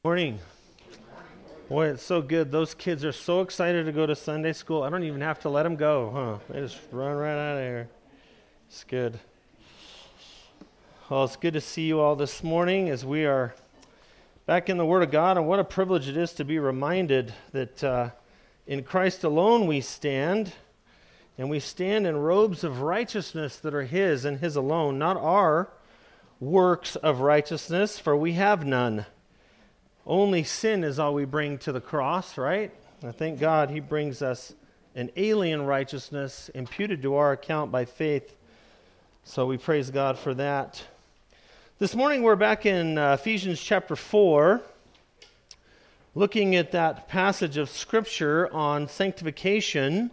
Morning. Boy, it's so good. Those kids are so excited to go to Sunday school. I don't even have to let them go, huh? They just run right out of here. It's good. Well, it's good to see you all this morning as we are back in the Word of God, and what a privilege it is to be reminded that in Christ alone we stand, and we stand in robes of righteousness that are His and His alone, not our works of righteousness, for we have none. Only sin is all we bring to the cross, right? I thank God He brings us an alien righteousness imputed to our account by faith. So we praise God for that. This morning we're back in Ephesians chapter 4, looking at that passage of Scripture on sanctification.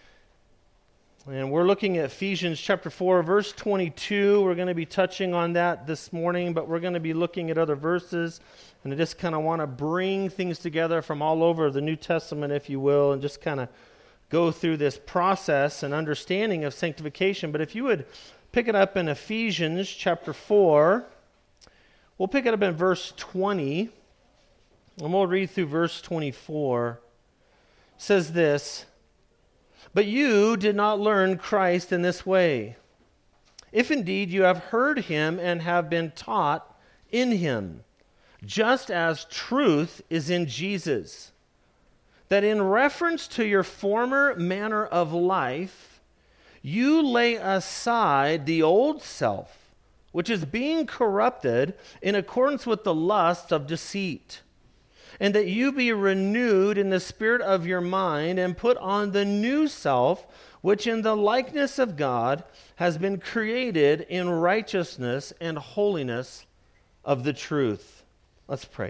And we're looking at Ephesians chapter 4, verse 22. We're going to be touching on that this morning, but we're going to be looking at other verses. And I just kind of want to bring things together from all over the New Testament, if you will, and just kind of go through this process and understanding of sanctification. But if you would pick it up in Ephesians chapter 4, we'll pick it up in verse 20, and we'll read through verse 24. It says this, "But you did not learn Christ in this way, if indeed you have heard Him and have been taught in Him, just as truth is in Jesus, that in reference to your former manner of life, you lay aside the old self, which is being corrupted in accordance with the lust of deceit, and that you be renewed in the spirit of your mind and put on the new self, which in the likeness of God has been created in righteousness and holiness of the truth." Let's pray.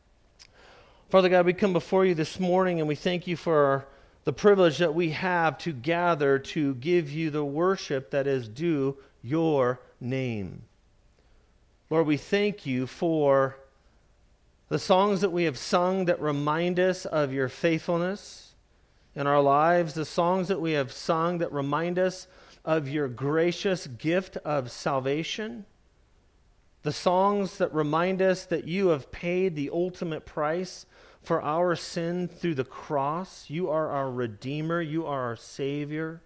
Father God, we come before you this morning and we thank you for the privilege that we have to gather to give you the worship that is due your name. Lord, we thank you for the songs that we have sung that remind us of your faithfulness in our lives, the songs that we have sung that remind us of your gracious gift of salvation, the songs that remind us that you have paid the ultimate price for our sin through the cross. You are our Redeemer. You are our Savior.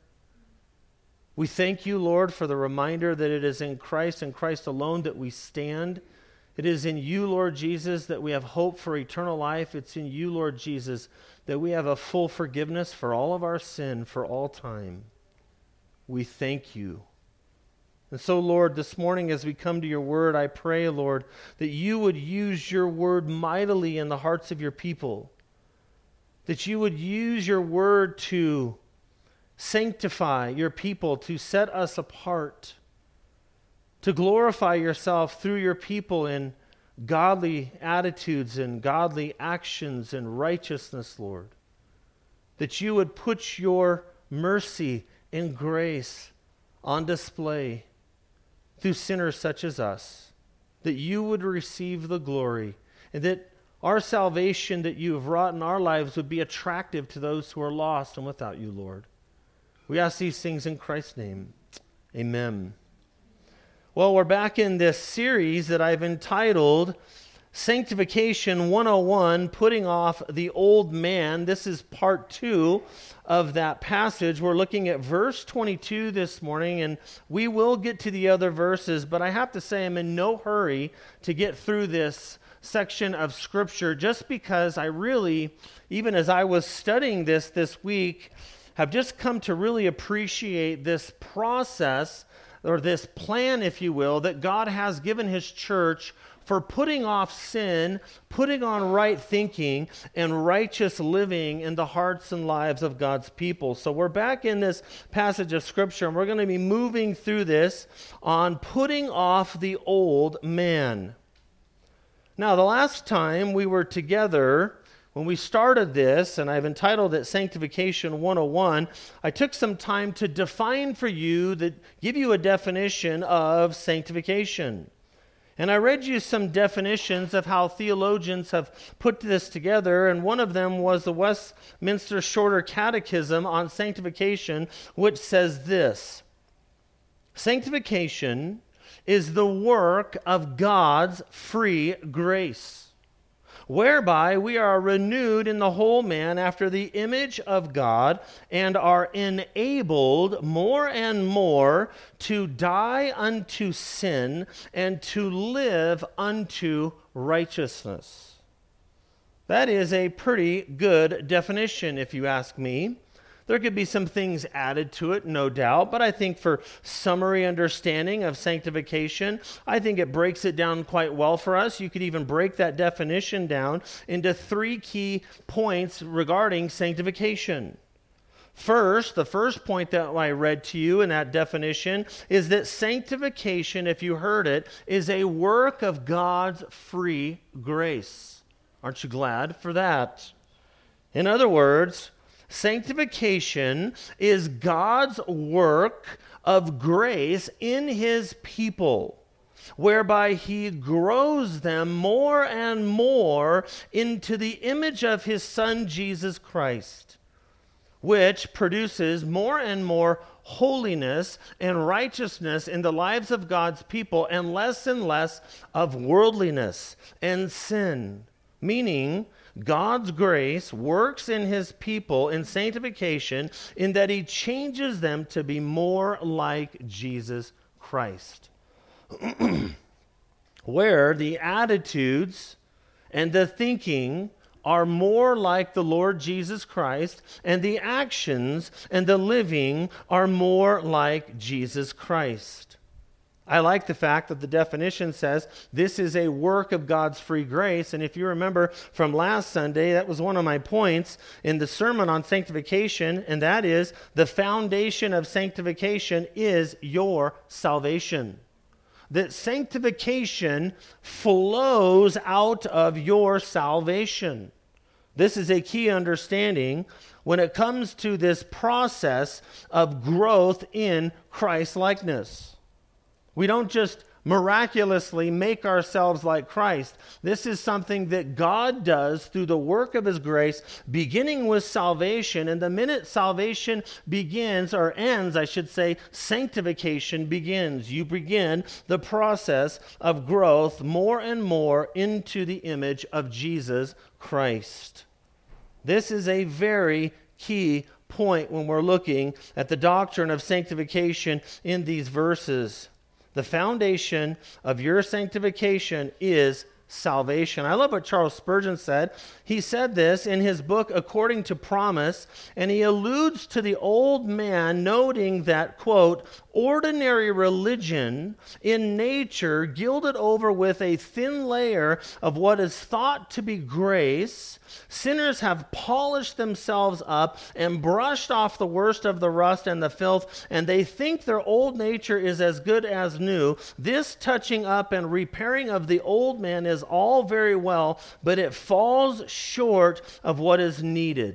We thank you, Lord, for the reminder that it is in Christ and Christ alone that we stand. It is in you, Lord Jesus, that we have hope for eternal life. It's in you, Lord Jesus, that we have a full forgiveness for all of our sin for all time. We thank you. And so, Lord, this morning as we come to your word, I pray, Lord, that you would use your word mightily in the hearts of your people, that you would use your word to sanctify your people, to set us apart, to glorify yourself through your people in godly attitudes and godly actions and righteousness, Lord, that you would put your mercy and grace on display through sinners such as us, that you would receive the glory, and that our salvation that you have wrought in our lives would be attractive to those who are lost and without you, Lord. We ask these things in Christ's name. Amen. Well, we're back in this series that I've entitled Sanctification 101, Putting Off the Old Man. This is part 2 of that passage. We're looking at verse 22 this morning, and we will get to the other verses, but I have to say I'm in no hurry to get through this section of Scripture, just because I really, even as I was studying this week, have just come to really appreciate this process, or this plan, if you will, that God has given His church for putting off sin, putting on right thinking, and righteous living in the hearts and lives of God's people. So we're back in this passage of Scripture, and we're going to be moving through this on putting off the old man. Now, the last time we were together, when we started this, and I've entitled it Sanctification 101, I took some time to define for you, give you a definition of sanctification. And I read you some definitions of how theologians have put this together, and one of them was the Westminster Shorter Catechism on sanctification, which says this: sanctification is the work of God's free grace, whereby we are renewed in the whole man after the image of God, and are enabled more and more to die unto sin and to live unto righteousness. That is a pretty good definition, if you ask me. There could be some things added to it, no doubt, but I think for summary understanding of sanctification, I think it breaks it down quite well for us. You could even break that definition down into 3 key points regarding sanctification. First, the first point that I read to you in that definition is that sanctification, if you heard it, is a work of God's free grace. Aren't you glad for that? In other words, sanctification is God's work of grace in his people, whereby he grows them more and more into the image of his Son, Jesus Christ, which produces more and more holiness and righteousness in the lives of God's people and less of worldliness and sin, meaning God's grace works in his people in sanctification in that he changes them to be more like Jesus Christ. Where the attitudes and the thinking are more like the Lord Jesus Christ, and the actions and the living are more like Jesus Christ. I like the fact that the definition says this is a work of God's free grace. And if you remember from last Sunday, that was one of my points in the sermon on sanctification, and that is the foundation of sanctification is your salvation. That sanctification flows out of your salvation. This is a key understanding when it comes to this process of growth in Christ-likeness. We don't just miraculously make ourselves like Christ. This is something that God does through the work of his grace, beginning with salvation. And the minute salvation begins, or ends, I should say, sanctification begins. You begin the process of growth more and more into the image of Jesus Christ. This is a very key point when we're looking at the doctrine of sanctification in these verses. The foundation of your sanctification is salvation. I love what Charles Spurgeon said. He said this in his book, According to Promise, and he alludes to the old man, noting that, quote, ordinary religion in nature gilded over with a thin layer of what is thought to be grace, sinners have polished themselves up and brushed off the worst of the rust and the filth, and they think their old nature is as good as new. This touching up and repairing of the old man is all very well, but it falls short of what is needed.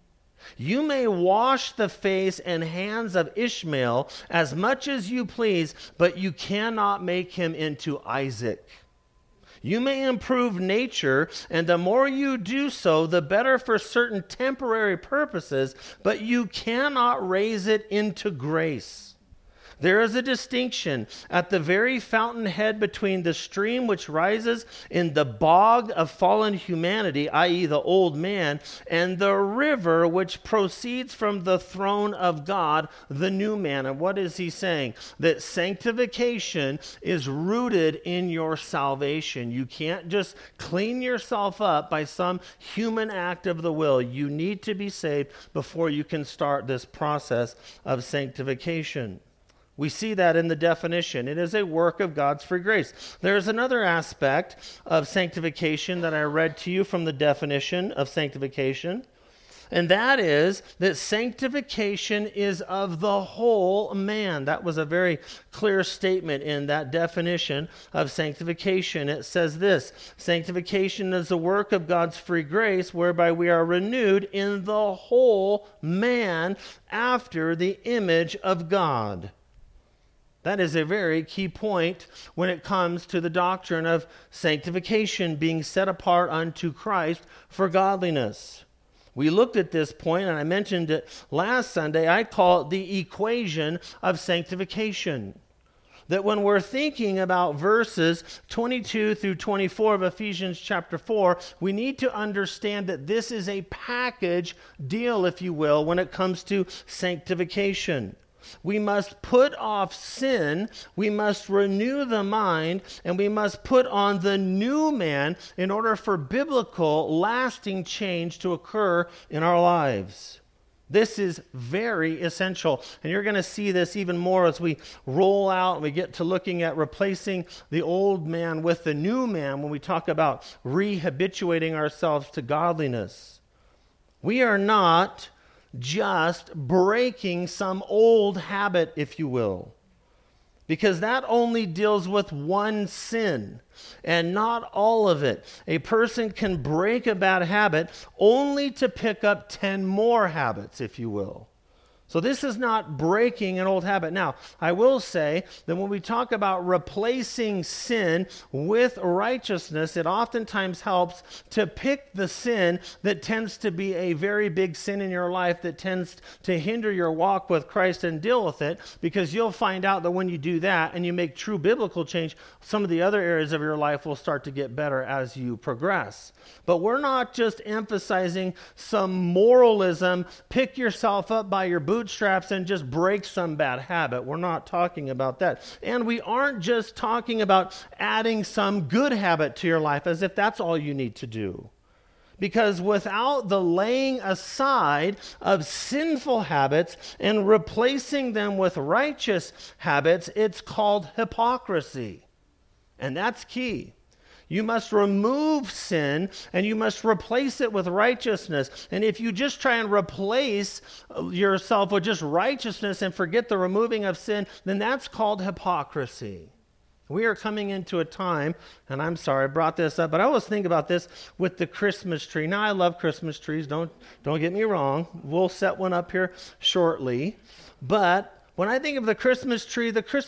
You may wash the face and hands of Ishmael as much as you please, but you cannot make him into Isaac. You may improve nature, and the more you do so, the better for certain temporary purposes, but you cannot raise it into grace. There is a distinction at the very fountainhead between the stream which rises in the bog of fallen humanity, i.e. the old man, and the river which proceeds from the throne of God, the new man. And what is he saying? That sanctification is rooted in your salvation. You can't just clean yourself up by some human act of the will. You need to be saved before you can start this process of sanctification. We see that in the definition. It is a work of God's free grace. There's another aspect of sanctification that I read to you from the definition of sanctification, and that is that sanctification is of the whole man. That was a very clear statement in that definition of sanctification. It says this: sanctification is the work of God's free grace, whereby we are renewed in the whole man after the image of God. That is a very key point when it comes to the doctrine of sanctification, being set apart unto Christ for godliness. We looked at this point, and I mentioned it last Sunday. I call it the equation of sanctification. that when we're thinking about verses 22 through 24 of Ephesians chapter 4, we need to understand that this is a package deal, if you will, when it comes to sanctification. We must put off sin, we must renew the mind, and we must put on the new man in order for biblical, lasting change to occur in our lives. This is very essential, and you're going to see this even more as we roll out and we get to looking at replacing the old man with the new man when we talk about rehabituating ourselves to godliness. We are not just breaking some old habit, if you will, because that only deals with one sin and not all of it. A person can break a bad habit only to pick up 10 more habits, if you will. So this is not breaking an old habit. Now, I will say that when we talk about replacing sin with righteousness, it oftentimes helps to pick the sin that tends to be a very big sin in your life that tends to hinder your walk with Christ and deal with it, because you'll find out that when you do that and you make true biblical change, some of the other areas of your life will start to get better as you progress. But we're not just emphasizing some moralism, pick yourself up by your bootstraps and just break some bad habit. We're not talking about that. And we aren't just talking about adding some good habit to your life as if that's all you need to do. Because without the laying aside of sinful habits and replacing them with righteous habits, it's called hypocrisy. And that's key. You must remove sin and you must replace it with righteousness. And if you just try and replace yourself with just righteousness and forget the removing of sin, then that's called hypocrisy. We are coming into a time, and I'm sorry I brought this up, but I always think about this with the Christmas tree. Now, I love Christmas trees. Don't get me wrong. We'll set one up here shortly. But when I think of the Christmas tree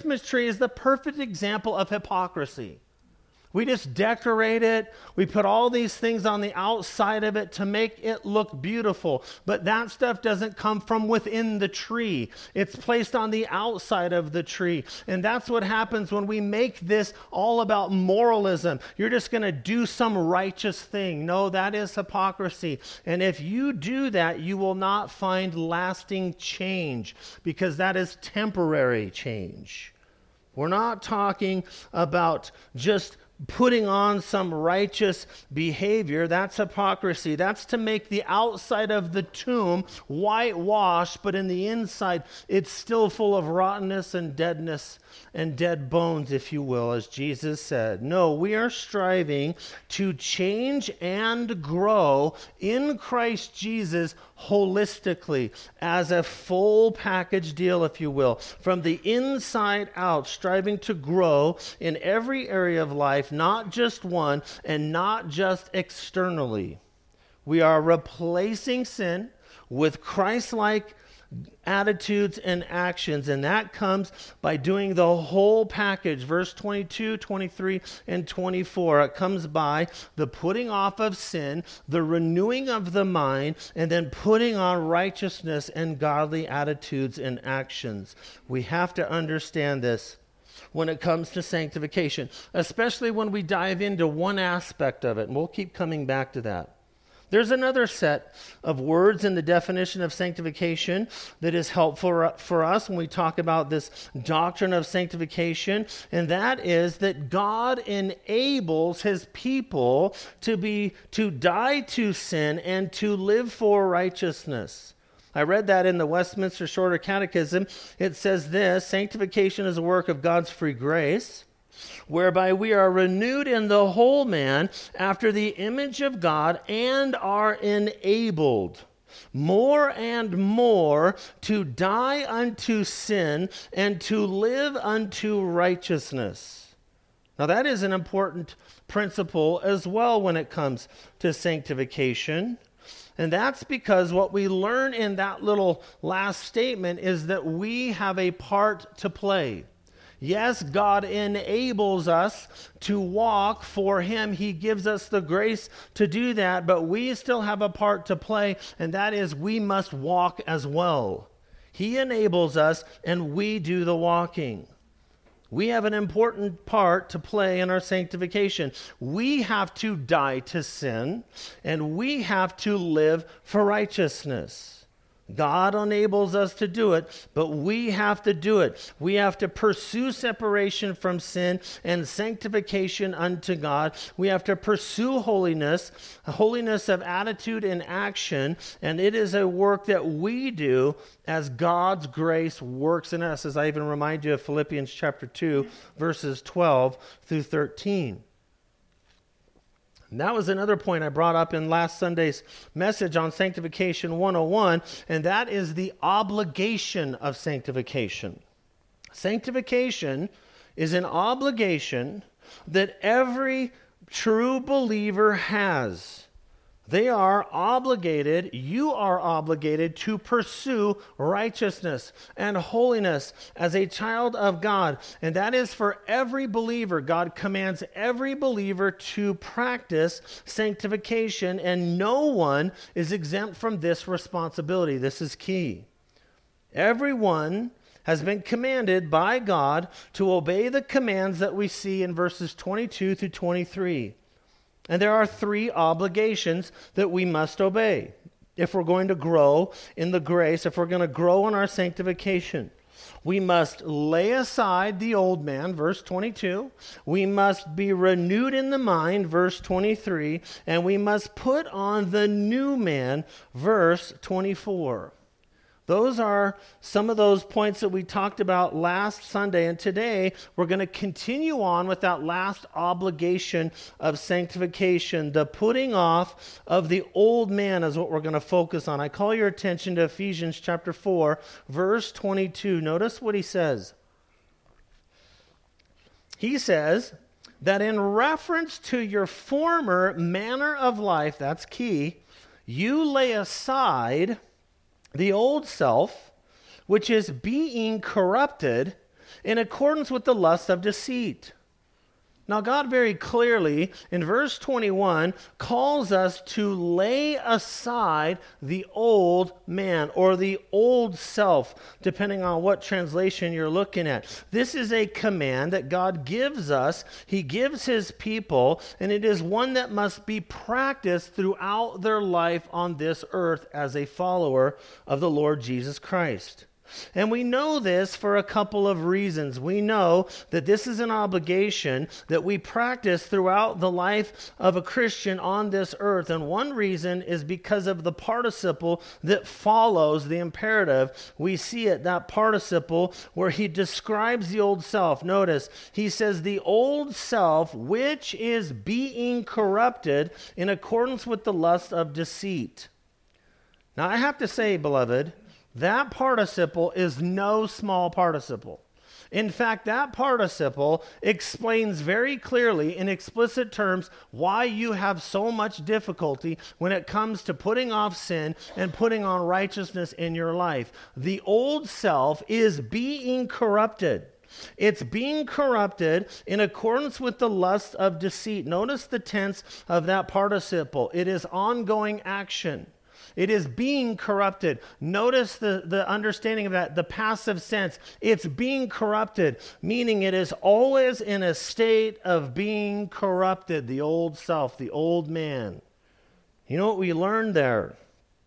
is the perfect example of hypocrisy. We just decorate it. We put all these things on the outside of it to make it look beautiful. But that stuff doesn't come from within the tree. It's placed on the outside of the tree. And that's what happens when we make this all about moralism. You're just going to do some righteous thing. No, that is hypocrisy. And if you do that, you will not find lasting change, because that is temporary change. We're not talking about just putting on some righteous behavior. That's hypocrisy. That's to make the outside of the tomb whitewashed, but in the inside it's still full of rottenness and deadness and dead bones, if you will, as Jesus said. No, we are striving to change and grow in Christ Jesus holistically, as a full package deal, if you will, from the inside out, striving to grow in every area of life, not just one, and not just externally. We are replacing sin with Christ-like attitudes and actions, and that comes by doing the whole package. Verse 22, 23, and 24. It comes by the putting off of sin, the renewing of the mind, and then putting on righteousness and godly attitudes and actions. We have to understand this when it comes to sanctification, especially when we dive into one aspect of it, and we'll keep coming back to that. There's another set of words in the definition of sanctification that is helpful for us when we talk about this doctrine of sanctification, and that is that God enables his people to die to sin and to live for righteousness. I read that in the Westminster Shorter Catechism. It says this: sanctification is a work of God's free grace, whereby we are renewed in the whole man after the image of God, and are enabled more and more to die unto sin and to live unto righteousness. Now that is an important principle as well when it comes to sanctification. And that's because what we learn in that little last statement is that we have a part to play. Yes, God enables us to walk for him. He gives us the grace to do that, but we still have a part to play, and that is we must walk as well. He enables us, and we do the walking. We have an important part to play in our sanctification. We have to die to sin, and we have to live for righteousness. God enables us to do it, but we have to do it. We have to pursue separation from sin and sanctification unto God. We have to pursue holiness, a holiness of attitude and action, and it is a work that we do as God's grace works in us, as I even remind you of Philippians chapter 2, verses 12 through 13. And that was another point I brought up in last Sunday's message on Sanctification 101, and that is the obligation of sanctification. Sanctification is an obligation that every true believer has. They are obligated, you are obligated to pursue righteousness and holiness as a child of God. And that is for every believer. God commands every believer to practice sanctification, and no one is exempt from this responsibility. This is key. Everyone has been commanded by God to obey the commands that we see in verses 22 through 23. And there are 3 obligations that we must obey if we're going to grow in the grace, if we're going to grow in our sanctification. We must lay aside the old man, verse 22. We must be renewed in the mind, verse 23. And we must put on the new man, verse 24. Those are some of those points that we talked about last Sunday, and today we're going to continue on with that last obligation of sanctification. The putting off of the old man is what we're going to focus on. I call your attention to Ephesians chapter 4, verse 22. Notice what he says. He says that in reference to your former manner of life, that's key, you lay aside the old self, which is being corrupted in accordance with the lust of deceit. Now, God very clearly, in verse 21, calls us to lay aside the old man or the old self, depending on what translation you're looking at. This is a command that God gives us. He gives his people, and it is one that must be practiced throughout their life on this earth as a follower of the Lord Jesus Christ. And we know this for a couple of reasons. We know that this is an obligation that we practice throughout the life of a Christian on this earth. And one reason is because of the participle that follows the imperative. We see it, that participle where he describes the old self. Notice, he says, the old self, which is being corrupted in accordance with the lust of deceit. Now, I have to say, beloved, that participle is no small participle. In fact, that participle explains very clearly in explicit terms why you have so much difficulty when it comes to putting off sin and putting on righteousness in your life. The old self is being corrupted. It's being corrupted in accordance with the lust of deceit. Notice the tense of that participle. It is ongoing action. It is being corrupted. Notice the understanding of that, the passive sense. It's being corrupted, meaning it is always in a state of being corrupted, the old self, the old man. You know what we learned there?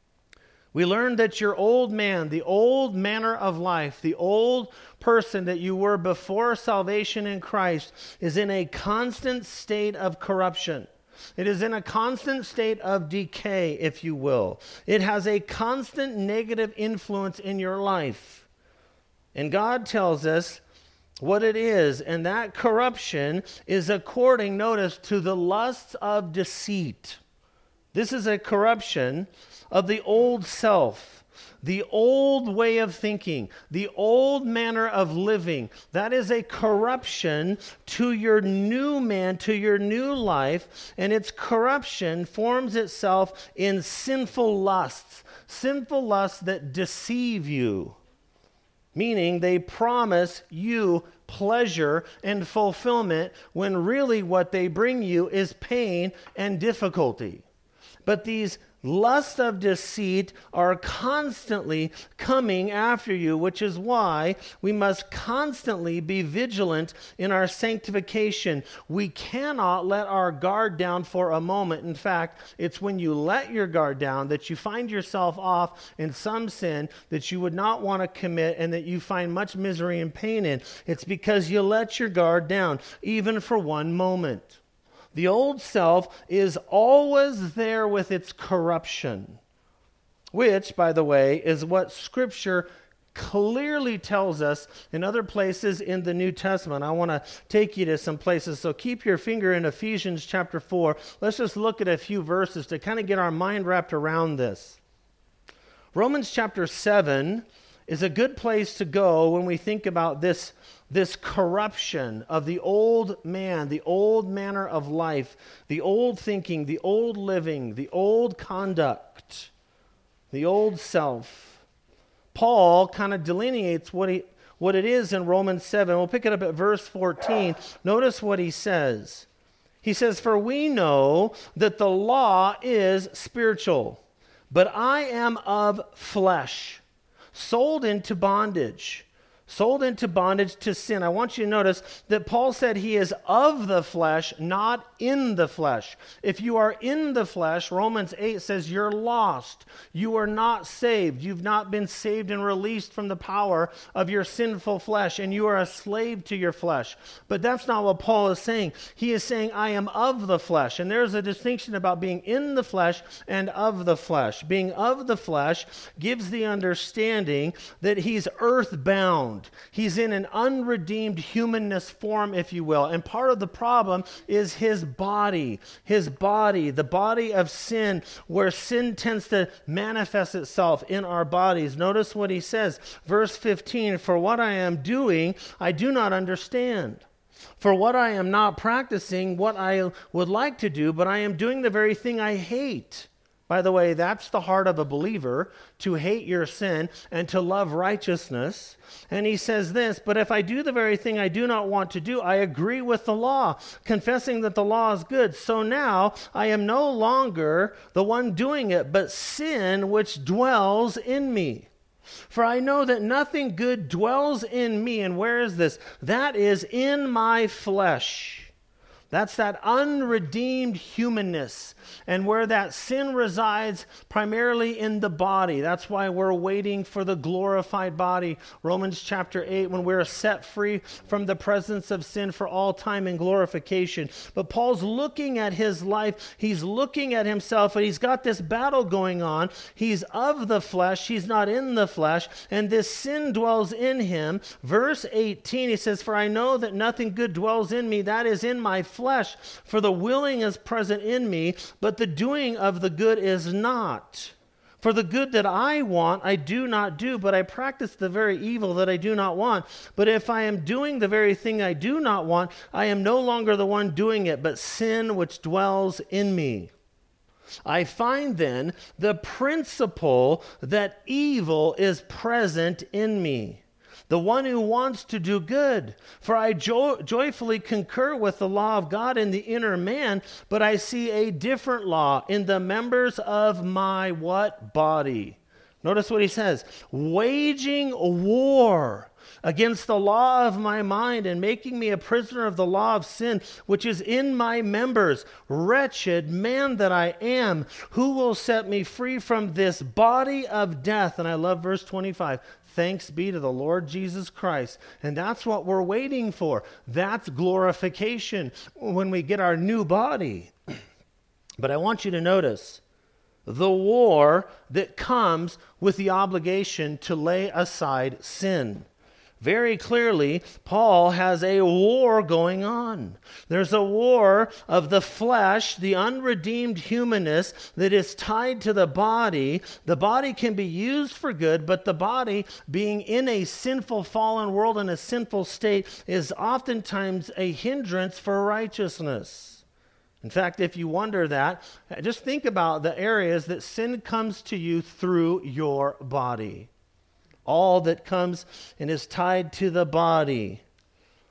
We learned that your old man, the old manner of life, the old person that you were before salvation in Christ is in a constant state of corruption. It is in a constant state of decay, if you will. It has a constant negative influence in your life. And God tells us what it is, and that corruption is according, notice, to the lusts of deceit. This is a corruption of the old self. The old way of thinking, the old manner of living, that is a corruption to your new man, to your new life, and its corruption forms itself in sinful lusts that deceive you, meaning they promise you pleasure and fulfillment when really what they bring you is pain and difficulty. But these lusts of deceit are constantly coming after you, which is why we must constantly be vigilant in our sanctification. We cannot let our guard down for a moment. In fact, it's when you let your guard down that you find yourself off in some sin that you would not want to commit and that you find much misery and pain in. It's because you let your guard down, even for one moment. The old self is always there with its corruption, which, by the way, is what Scripture clearly tells us in other places in the New Testament. I want to take you to some places, so keep your finger in Ephesians chapter 4. Let's just look at a few verses to kind of get our mind wrapped around this. Romans chapter 7 is a good place to go when we think about this corruption of the old man, the old manner of life, the old thinking, the old living, the old conduct, the old self. Paul kind of delineates what it is in Romans 7. We'll pick it up at verse 14. Notice what he says. He says, "For we know that the law is spiritual, but I am of flesh, sold into bondage to sin." I want you to notice that Paul said he is of the flesh, not in the flesh. If you are in the flesh, Romans 8 says you're lost. You are not saved. You've not been saved and released from the power of your sinful flesh, and you are a slave to your flesh. But that's not what Paul is saying. He is saying, I am of the flesh. And there's a distinction about being in the flesh and of the flesh. Being of the flesh gives the understanding that he's earthbound. He's in an unredeemed humanness form, if you will. And part of the problem is his body, the body of sin, where sin tends to manifest itself in our bodies. Notice what he says, verse 15, "For what I am doing, I do not understand. For what I am not practicing, what I would like to do, but I am doing the very thing I hate." By the way, that's the heart of a believer, to hate your sin and to love righteousness. And he says this, "But if I do the very thing I do not want to do, I agree with the law, confessing that the law is good. So now I am no longer the one doing it, but sin which dwells in me. For I know that nothing good dwells in me." And where is this? That is in my flesh. That's that unredeemed humanness, and where that sin resides primarily in the body. That's why we're waiting for the glorified body. Romans chapter 8, when we're set free from the presence of sin for all time in glorification. But Paul's looking at his life. He's looking at himself, and he's got this battle going on. He's of the flesh. He's not in the flesh. And this sin dwells in him. Verse 18, he says, "For I know that nothing good dwells in me, that is in my flesh. For the willing is present in me, but the doing of the good is not. For the good that I want, I do not do, but I practice the very evil that I do not want. But if I am doing the very thing I do not want, I am no longer the one doing it, but sin which dwells in me. I find then the principle that evil is present in me, the one who wants to do good. For I joyfully concur with the law of God in the inner man, but I see a different law in the members of my" what? Body. Notice what he says. "Waging war against the law of my mind and making me a prisoner of the law of sin, which is in my members. Wretched man that I am, who will set me free from this body of death?" And I love verse 25. "Thanks be to the Lord Jesus Christ." And that's what we're waiting for. That's glorification, when we get our new body. But I want you to notice the war that comes with the obligation to lay aside sin. Very clearly, Paul has a war going on. There's a war of the flesh, the unredeemed humanness that is tied to the body. The body can be used for good, but the body, being in a sinful, fallen world in a sinful state, is oftentimes a hindrance for righteousness. In fact, if you wonder that, just think about the areas that sin comes to you through your body. All that comes and is tied to the body.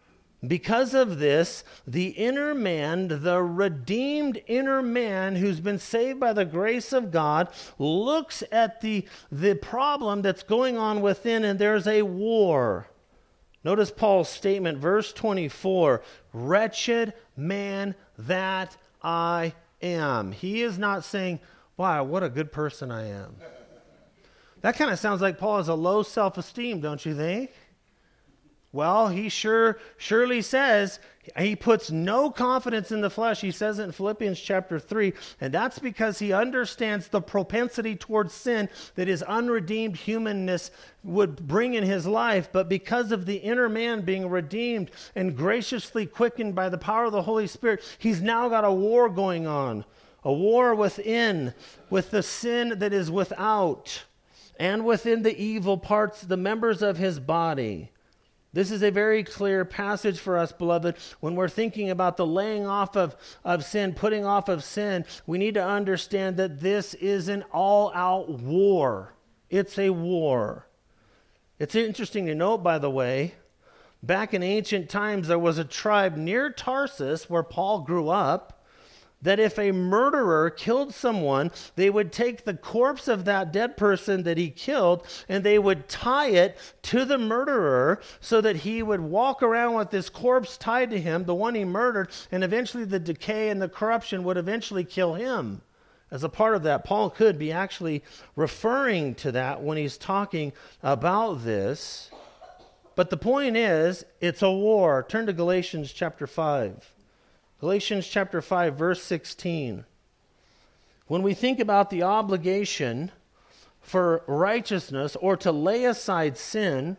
Because of this, the inner man, the redeemed inner man who's been saved by the grace of God, looks at the problem that's going on within, and there's a war. Notice Paul's statement, verse 24, wretched man that I am. He is not saying, wow, what a good person I am. That kind of sounds like Paul has a low self-esteem, don't you think? Well, he surely says he puts no confidence in the flesh. He says it in Philippians chapter 3, and that's because he understands the propensity towards sin that his unredeemed humanness would bring in his life. But because of the inner man being redeemed and graciously quickened by the power of the Holy Spirit, he's now got a war going on, a war within, with the sin that is without, and within the evil parts, the members of his body. This is a very clear passage for us, beloved. When we're thinking about the laying off of sin, putting off of sin, we need to understand that this is an all-out war. It's a war. It's interesting to note, by the way, back in ancient times, there was a tribe near Tarsus where Paul grew up, that if a murderer killed someone, they would take the corpse of that dead person that he killed and they would tie it to the murderer so that he would walk around with this corpse tied to him, the one he murdered, and eventually the decay and the corruption would eventually kill him. As a part of that, Paul could be actually referring to that when he's talking about this. But the point is, it's a war. Turn to Galatians chapter 5. Galatians chapter 5, verse 16. When we think about the obligation for righteousness or to lay aside sin,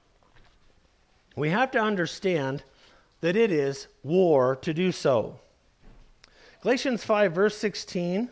we have to understand that it is war to do so. Galatians 5, verse 16,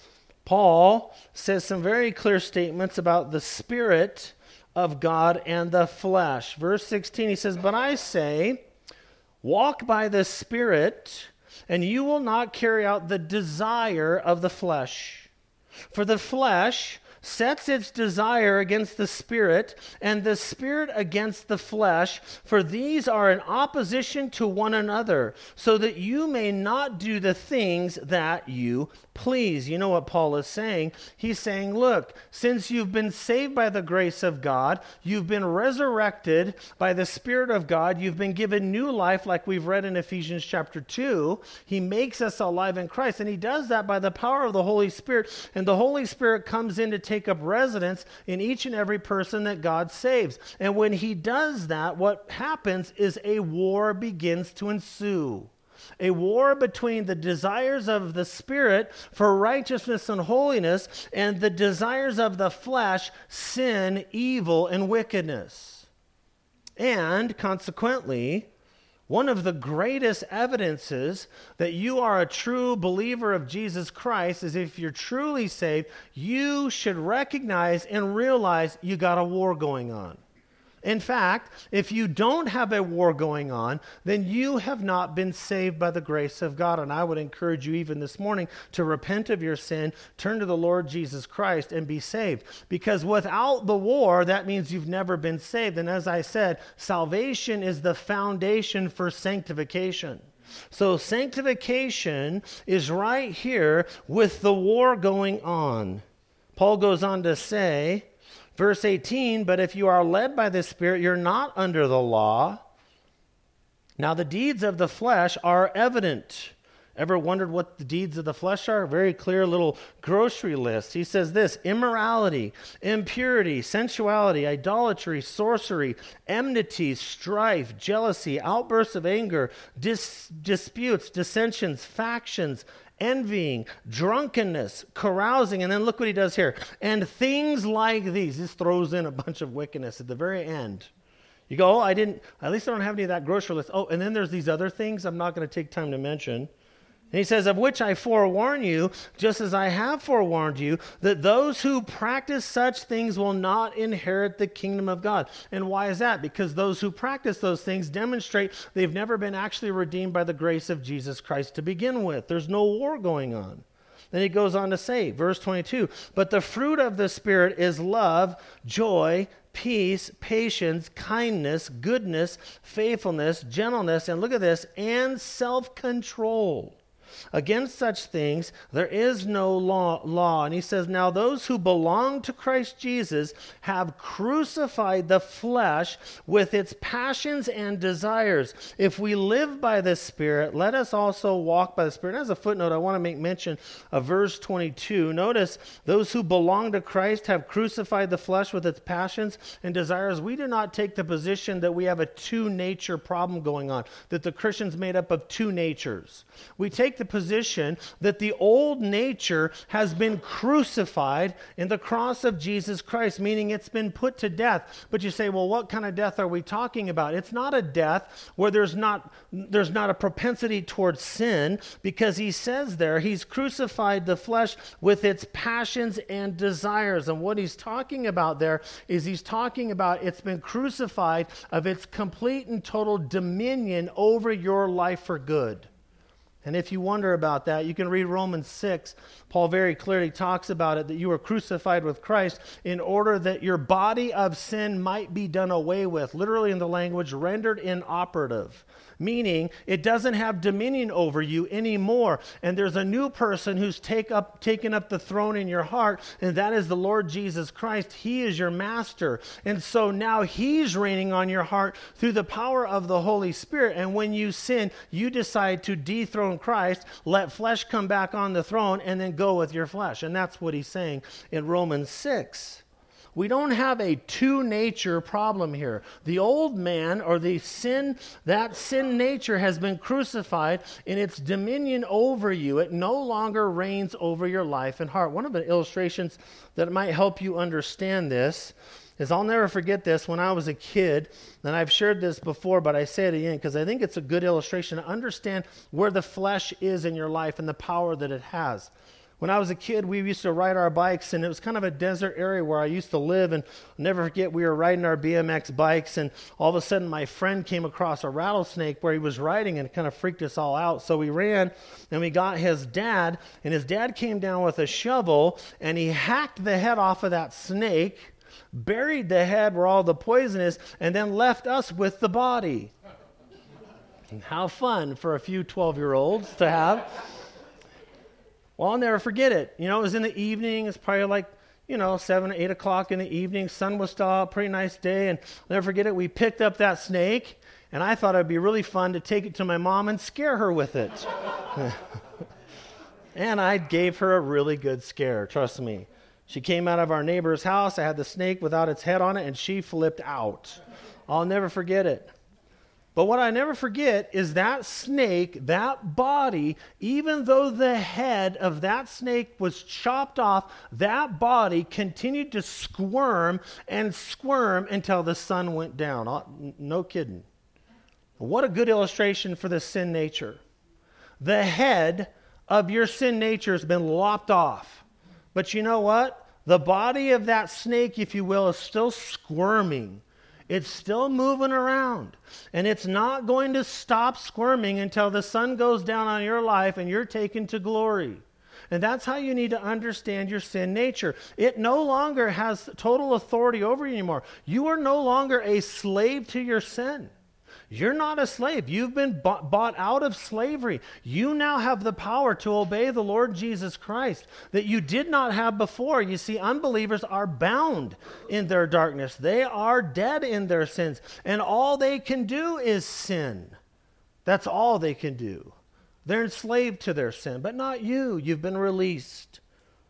Paul says some very clear statements about the Spirit of God and the flesh. Verse 16, he says, "But I say, walk by the Spirit, and you will not carry out the desire of the flesh. For the flesh sets its desire against the Spirit, and the Spirit against the flesh, for these are in opposition to one another, so that you may not do the things that you please." You know what Paul is saying? He's saying, look, since you've been saved by the grace of God, you've been resurrected by the Spirit of God, you've been given new life like we've read in Ephesians chapter 2. He makes us alive in Christ, and he does that by the power of the Holy Spirit, and the Holy Spirit comes in to take up residence in each and every person that God saves. And when he does that, what happens is a war begins to ensue. A war between the desires of the Spirit for righteousness and holiness and the desires of the flesh, sin, evil, and wickedness. And consequently, one of the greatest evidences that you are a true believer of Jesus Christ is if you're truly saved, you should recognize and realize you got a war going on. In fact, if you don't have a war going on, then you have not been saved by the grace of God. And I would encourage you even this morning to repent of your sin, turn to the Lord Jesus Christ, and be saved. Because without the war, that means you've never been saved. And as I said, salvation is the foundation for sanctification. So sanctification is right here with the war going on. Paul goes on to say, verse 18, "But if you are led by the Spirit, you're not under the law. Now the deeds of the flesh are evident." Ever wondered what the deeds of the flesh are? Very clear little grocery list. He says this: immorality, impurity, sensuality, idolatry, sorcery, enmity, strife, jealousy, outbursts of anger, disputes, dissensions, factions, envying, drunkenness, carousing, and then look what he does here. "And things like these." This throws in a bunch of wickedness at the very end. You go, at least I don't have any of that grocery list. Oh, and then there's these other things I'm not going to take time to mention. And he says, "Of which I forewarn you, just as I have forewarned you, that those who practice such things will not inherit the kingdom of God." And why is that? Because those who practice those things demonstrate they've never been actually redeemed by the grace of Jesus Christ to begin with. There's no war going on. Then he goes on to say, verse 22, but the fruit of the Spirit is love, joy, peace, patience, kindness, goodness, faithfulness, gentleness, and look at this, and self-control. Against such things there is no law. And he says, now those who belong to Christ Jesus have crucified the flesh with its passions and desires. If we live by the Spirit, let us also walk by the Spirit. And as a footnote, I want to make mention of verse 22. Notice, those who belong to Christ have crucified the flesh with its passions and desires. We do not take the position that we have a two-nature problem going on, that the Christian's made up of two natures. We take the position that the old nature has been crucified in the cross of Jesus Christ, meaning it's been put to death. But you say, well, what kind of death are we talking about? It's not a death where there's not a propensity towards sin, because he says there, he's crucified the flesh with its passions and desires. And what he's talking about there is he's talking about it's been crucified of its complete and total dominion over your life for good. And if you wonder about that, you can read Romans 6. Paul very clearly talks about it, that you were crucified with Christ in order that your body of sin might be done away with. Literally in the language, rendered inoperative. Meaning, it doesn't have dominion over you anymore. And there's a new person who's taken up the throne in your heart, and that is the Lord Jesus Christ. He is your master. And so now he's reigning on your heart through the power of the Holy Spirit. And when you sin, you decide to dethrone Christ, let flesh come back on the throne, and then go with your flesh. And that's what he's saying in Romans 6. We don't have a two-nature problem here. The old man, or the sin, that sin nature has been crucified in its dominion over you. It no longer reigns over your life and heart. One of the illustrations that might help you understand this is, I'll never forget this, when I was a kid, and I've shared this before, but I say it again because I think it's a good illustration to understand where the flesh is in your life and the power that it has. When I was a kid, we used to ride our bikes, and it was kind of a desert area where I used to live, and I'll never forget, we were riding our BMX bikes, and all of a sudden my friend came across a rattlesnake where he was riding, and it kind of freaked us all out. So we ran, and we got his dad, and his dad came down with a shovel, and he hacked the head off of that snake, buried the head where all the poison is, and then left us with the body. And how fun for a few 12-year-olds to have. Well, I'll never forget it. It was in the evening. It's probably like, 7 or 8 o'clock in the evening. Sun was still out, pretty nice day. And I'll never forget it. We picked up that snake, and I thought it would be really fun to take it to my mom and scare her with it. And I gave her a really good scare, trust me. She came out of our neighbor's house. I had the snake without its head on it, and she flipped out. I'll never forget it. But what I never forget is that snake, that body, even though the head of that snake was chopped off, that body continued to squirm and squirm until the sun went down. No kidding. What a good illustration for the sin nature. The head of your sin nature has been lopped off. But you know what? The body of that snake, if you will, is still squirming. It's still moving around, and it's not going to stop squirming until the sun goes down on your life and you're taken to glory. And that's how you need to understand your sin nature. It no longer has total authority over you anymore. You are no longer a slave to your sin. You're not a slave. You've been bought out of slavery. You now have the power to obey the Lord Jesus Christ that you did not have before. You see, unbelievers are bound in their darkness. They are dead in their sins, and all they can do is sin. That's all they can do. They're enslaved to their sin, but not you. You've been released.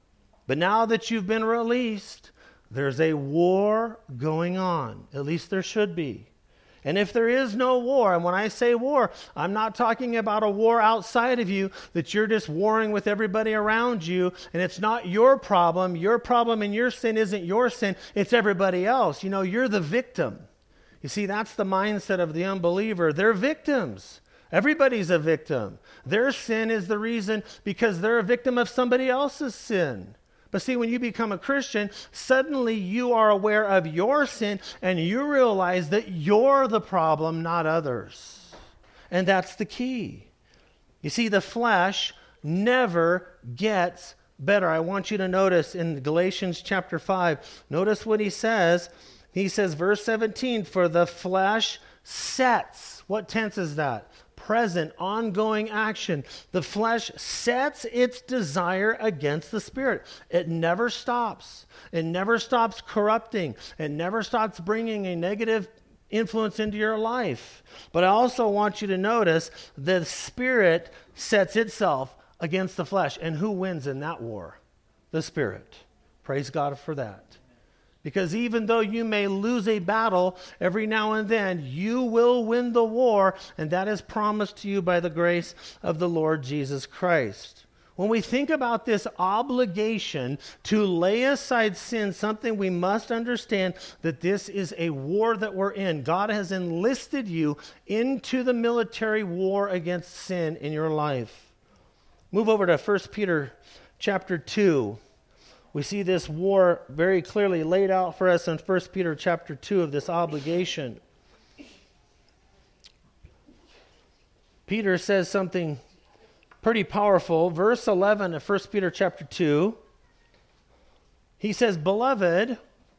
But now that you've been released, there's a war going on. At least there should be. And if there is no war, and when I say war, I'm not talking about a war outside of you, that you're just warring with everybody around you, and it's not your problem. Your problem and your sin isn't your sin, it's everybody else. You're the victim. You see, that's the mindset of the unbeliever. They're victims. Everybody's a victim. Their sin is the reason because they're a victim of somebody else's sin. But see, when you become a Christian, suddenly you are aware of your sin and you realize that you're the problem, not others. And that's the key. You see, the flesh never gets better. I want you to notice in Galatians chapter 5, notice what he says. He says, verse 17, for the flesh sets. What tense is that? Present, ongoing action. The flesh sets its desire against the Spirit. It never stops. It never stops corrupting. It never stops bringing a negative influence into your life. But I also want you to notice the Spirit sets itself against the flesh. And who wins in that war? The Spirit. Praise God for that. Because even though you may lose a battle every now and then, you will win the war, and that is promised to you by the grace of the Lord Jesus Christ. When we think about this obligation to lay aside sin, something we must understand that this is a war that we're in. God has enlisted you into the military war against sin in your life. Move over to 1 Peter chapter 2. We see this war very clearly laid out for us in 1 Peter chapter 2 of this obligation. Peter says something pretty powerful. Verse 11 of 1 Peter chapter 2. He says, Beloved,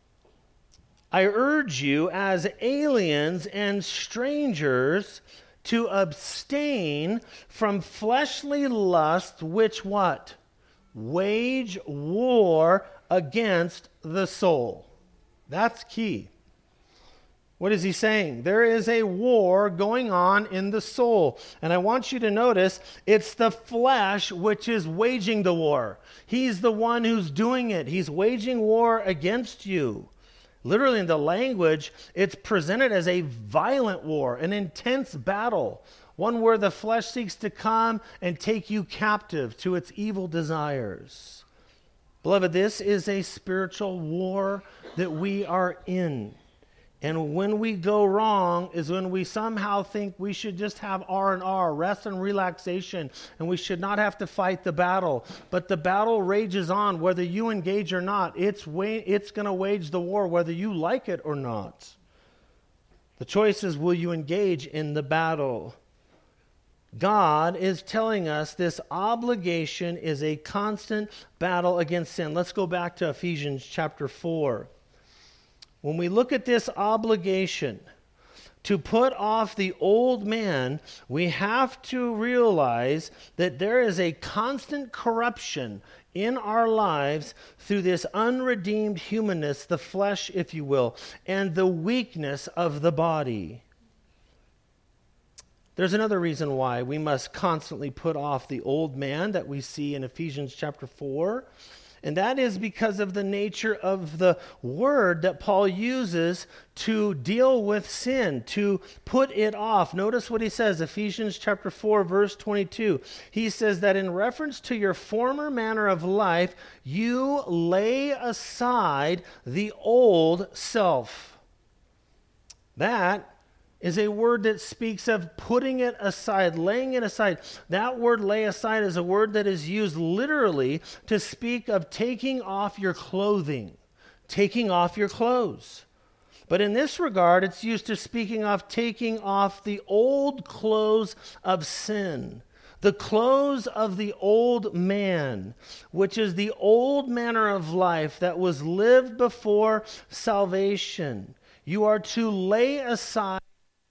I urge you as aliens and strangers to abstain from fleshly lusts which what? Wage war against the soul. That's key. What is he saying? There is a war going on in the soul. And I want you to notice it's the flesh which is waging the war. He's the one who's doing it. He's waging war against you. Literally in the language, it's presented as a violent war, an intense battle. One where the flesh seeks to come and take you captive to its evil desires. Beloved, this is a spiritual war that we are in. And when we go wrong is when we somehow think we should just have R&R, rest and relaxation, and we should not have to fight the battle. But the battle rages on whether you engage or not. It's going to wage the war whether you like it or not. The choice is, will you engage in the battle? God is telling us this obligation is a constant battle against sin. Let's go back to Ephesians chapter 4. When we look at this obligation to put off the old man, we have to realize that there is a constant corruption in our lives through this unredeemed humanness, the flesh, if you will, and the weakness of the body. There's another reason why we must constantly put off the old man that we see in Ephesians chapter 4. And that is because of the nature of the word that Paul uses to deal with sin, to put it off. Notice what he says, Ephesians chapter 4, verse 22. He says that in reference to your former manner of life, you lay aside the old self. That is a word that speaks of putting it aside, laying it aside. That word lay aside is a word that is used literally to speak of taking off your clothing, taking off your clothes. But in this regard, it's used to speaking of taking off the old clothes of sin, the clothes of the old man, which is the old manner of life that was lived before salvation. You are to lay aside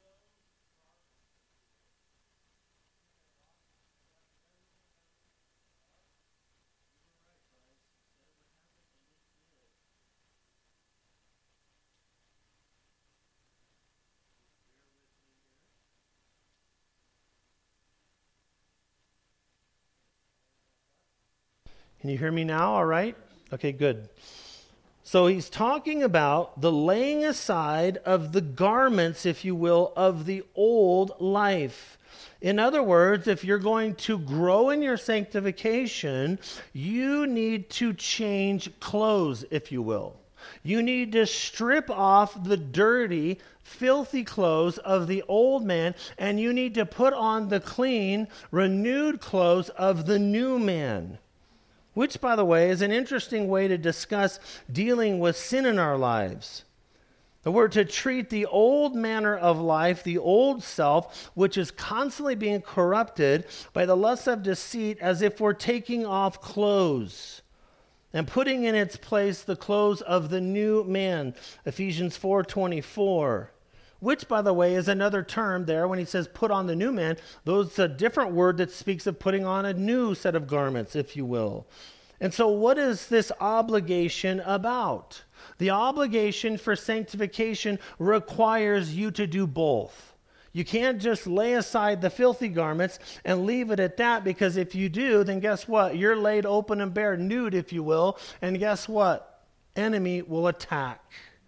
Can you hear me now? All right? Okay, good. So he's talking about the laying aside of the garments, if you will, of the old life. In other words, if you're going to grow in your sanctification, you need to change clothes, if you will. You need to strip off the dirty, filthy clothes of the old man, and you need to put on the clean, renewed clothes of the new man. Which, by the way, is an interesting way to discuss dealing with sin in our lives. We're to treat the old manner of life, the old self, which is constantly being corrupted by the lust of deceit, as if we're taking off clothes and putting in its place the clothes of the new man, Ephesians 4:24. Which, by the way, is another term there when he says put on the new man. Those a different word that speaks of putting on a new set of garments, if you will. And so what is this obligation about? The obligation for sanctification requires you to do both. You can't just lay aside the filthy garments and leave it at that, because if you do, then guess what? You're laid open and bare, nude, if you will, and guess what? Enemy will attack.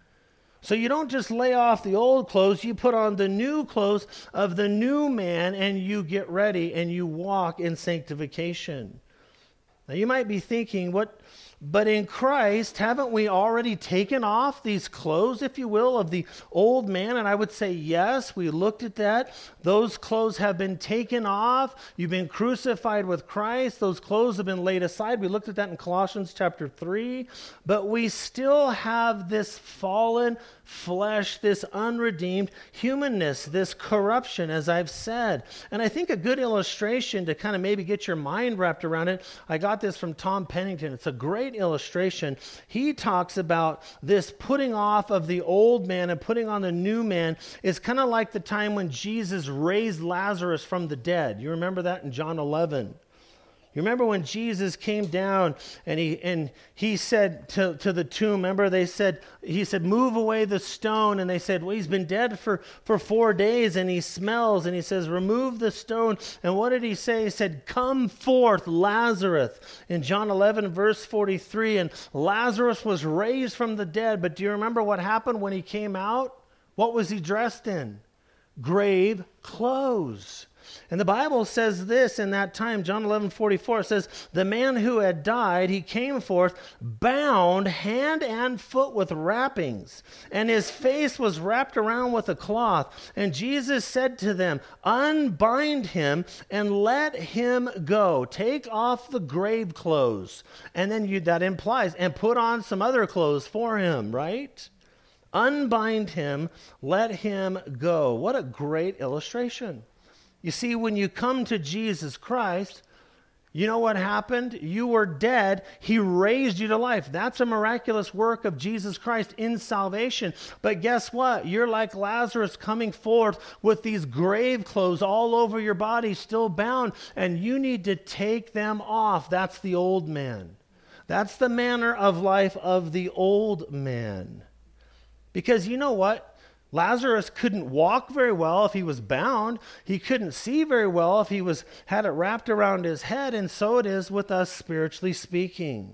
So you don't just lay off the old clothes, you put on the new clothes of the new man, and you get ready and you walk in sanctification. Now you might be thinking, but in Christ, haven't we already taken off these clothes, if you will, of the old man? And I would say, yes, we looked at that. Those clothes have been taken off. You've been crucified with Christ. Those clothes have been laid aside. We looked at that in Colossians chapter 3. But we still have this fallen flesh, this unredeemed humanness, this corruption, as I've said. And I think a good illustration to kind of maybe get your mind wrapped around it, I got this from Tom Pennington. It's a great illustration. He talks about this putting off of the old man and putting on the new man is kind of like the time when Jesus raised Lazarus from the dead. You remember that in John 11? You remember when Jesus came down and he said to the tomb, remember he said, move away the stone. And they said, well, he's been dead for 4 days and he smells. And he says, remove the stone. And what did he say? He said, come forth, Lazarus. In John 11, verse 43, and Lazarus was raised from the dead. But do you remember what happened when he came out? What was he dressed in? Grave clothes. And the Bible says this in that time, John 11:44, says, the man who had died, he came forth bound hand and foot with wrappings, and his face was wrapped around with a cloth. And Jesus said to them, unbind him and let him go. Take off the grave clothes. And then that implies, and put on some other clothes for him, right? Unbind him, let him go. What a great illustration. You see, when you come to Jesus Christ, you know what happened? You were dead. He raised you to life. That's a miraculous work of Jesus Christ in salvation. But guess what? You're like Lazarus coming forth with these grave clothes all over your body, still bound, and you need to take them off. That's the old man. That's the manner of life of the old man. Because you know what? Lazarus couldn't walk very well if he was bound. He couldn't see very well if he had it wrapped around his head, and so it is with us spiritually speaking.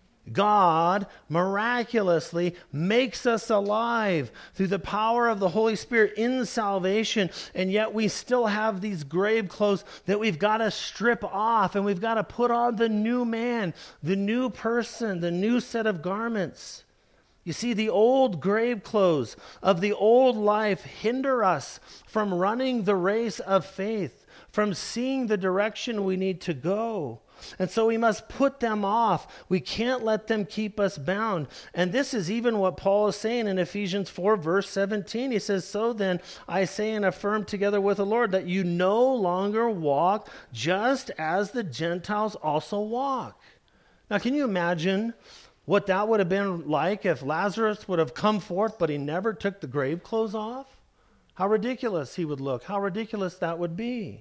God miraculously makes us alive through the power of the Holy Spirit in salvation, and yet we still have these grave clothes that we've got to strip off, and we've got to put on the new man, the new person, the new set of garments. You see, the old grave clothes of the old life hinder us from running the race of faith, from seeing the direction we need to go. And so we must put them off. We can't let them keep us bound. And this is even what Paul is saying in Ephesians 4, verse 17. He says, so then I say and affirm together with the Lord that you no longer walk just as the Gentiles also walk. Now, can you imagine what that would have been like if Lazarus would have come forth, but he never took the grave clothes off? How ridiculous he would look. How ridiculous that would be.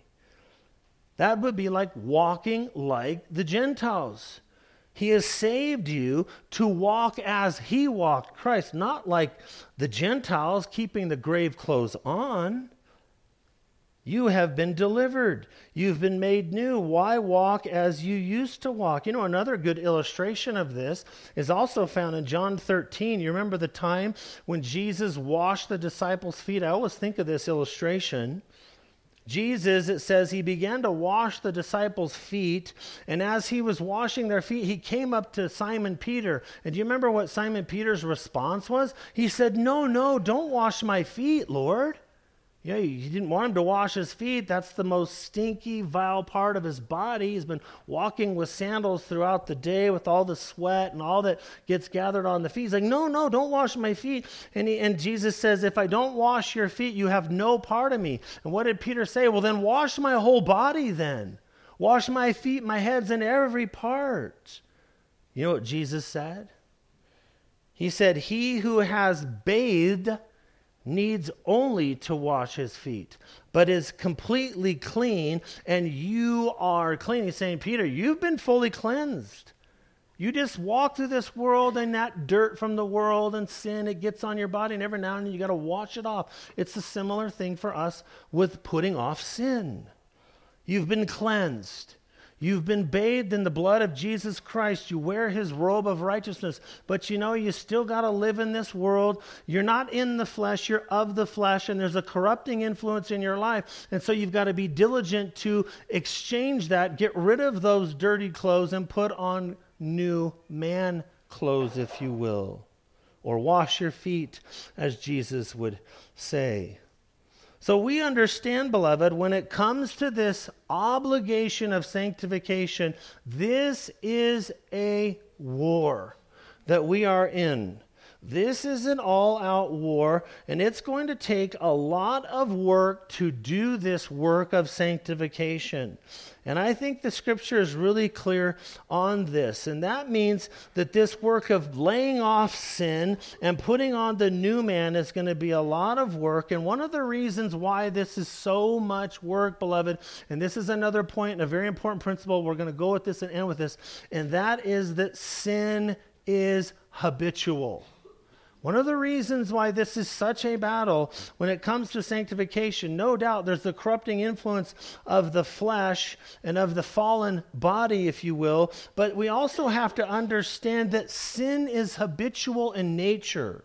That would be like walking like the Gentiles. He has saved you to walk as he walked, Christ, not like the Gentiles keeping the grave clothes on. You have been delivered. You've been made new. Why walk as you used to walk? You know, another good illustration of this is also found in John 13. You remember the time when Jesus washed the disciples' feet? I always think of this illustration. Jesus, it says, he began to wash the disciples' feet, and as he was washing their feet, he came up to Simon Peter. And do you remember what Simon Peter's response was? He said, no, don't wash my feet, Lord. Yeah, he didn't want him to wash his feet. That's the most stinky, vile part of his body. He's been walking with sandals throughout the day with all the sweat and all that gets gathered on the feet. He's like, no, don't wash my feet. And Jesus says, if I don't wash your feet, you have no part of me. And what did Peter say? Well, then wash my whole body then. Wash my feet, my heads, and every part. You know what Jesus said? He said, he who has bathed needs only to wash his feet, but is completely clean, and you are clean. He's saying, Peter, you've been fully cleansed. You just walk through this world, and that dirt from the world and sin, it gets on your body, and every now and then you got to wash it off. It's a similar thing for us with putting off sin. You've been cleansed. You've been bathed in the blood of Jesus Christ. You wear his robe of righteousness. But you still got to live in this world. You're not in the flesh, you're of the flesh, and there's a corrupting influence in your life. And so you've got to be diligent to exchange that, get rid of those dirty clothes, and put on new man clothes, if you will. Or wash your feet, as Jesus would say. So we understand, beloved, when it comes to this obligation of sanctification, this is a war that we are in. This is an all-out war, and it's going to take a lot of work to do this work of sanctification. And I think the scripture is really clear on this. And that means that this work of laying off sin and putting on the new man is going to be a lot of work. And one of the reasons why this is so much work, beloved, and this is another point and a very important principle, we're going to go with this and end with this, and that is that sin is habitual. One of the reasons why this is such a battle when it comes to sanctification, no doubt there's the corrupting influence of the flesh and of the fallen body, if you will, but we also have to understand that sin is habitual in nature.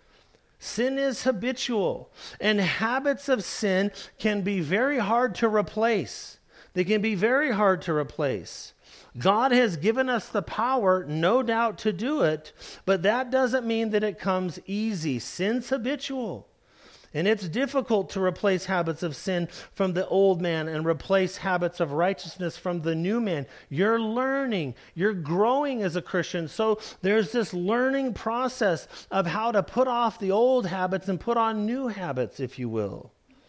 Sin is habitual, and habits of sin can be very hard to replace. They can be very hard to replace. God has given us the power, no doubt, to do it, but that doesn't mean that it comes easy. Sin's habitual, and it's difficult to replace habits of sin from the old man and replace habits of righteousness from the new man. You're learning, you're growing as a Christian, so there's this learning process of how to put off the old habits and put on new habits, if you will.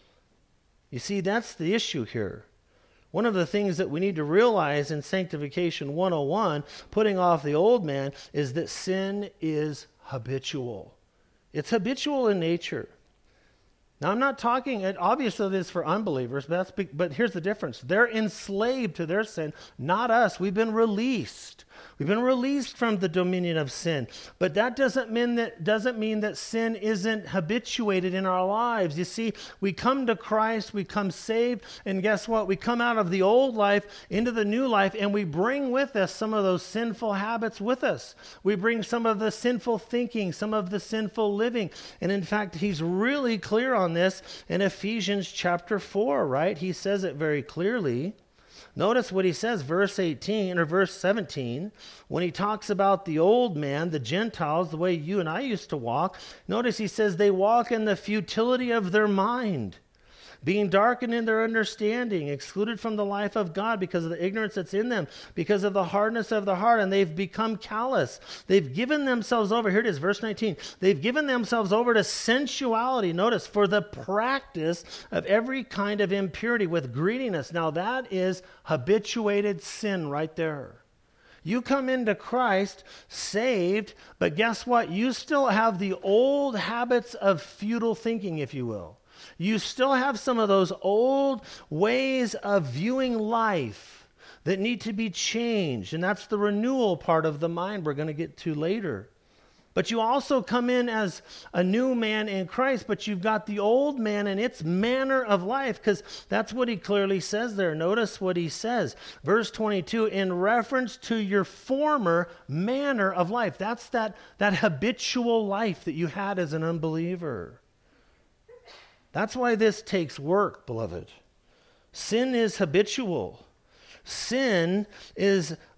You see, that's the issue here. One of the things that we need to realize in Sanctification 101, putting off the old man, is that sin is habitual. It's habitual in nature. Now, I'm not talking, obviously this is for unbelievers, but here's the difference. They're enslaved to their sin, not us. We've been released. We've been released from the dominion of sin. But that doesn't mean that sin isn't habituated in our lives. You see, we come to Christ, we come saved, and guess what? We come out of the old life into the new life, and we bring with us some of those sinful habits with us. We bring some of the sinful thinking, some of the sinful living. And in fact, he's really clear on this in Ephesians chapter 4, right? He says it very clearly. Notice what he says, verse 18 or verse 17, when he talks about the old man, the Gentiles, the way you and I used to walk. Notice he says they walk in the futility of their mind, being darkened in their understanding, excluded from the life of God because of the ignorance that's in them, because of the hardness of the heart, and they've become callous. They've given themselves over, here it is, verse 19, they've given themselves over to sensuality, notice, for the practice of every kind of impurity with greediness. Now that is habituated sin right there. You come into Christ saved, but guess what? You still have the old habits of futile thinking, if you will. You still have some of those old ways of viewing life that need to be changed. And that's the renewal part of the mind we're going to get to later. But you also come in as a new man in Christ, but you've got the old man and its manner of life, because that's what he clearly says there. Notice what he says. Verse 22, in reference to your former manner of life. That's that habitual life that you had as an unbeliever. That's why this takes work, beloved. Sin is habitual. Sin is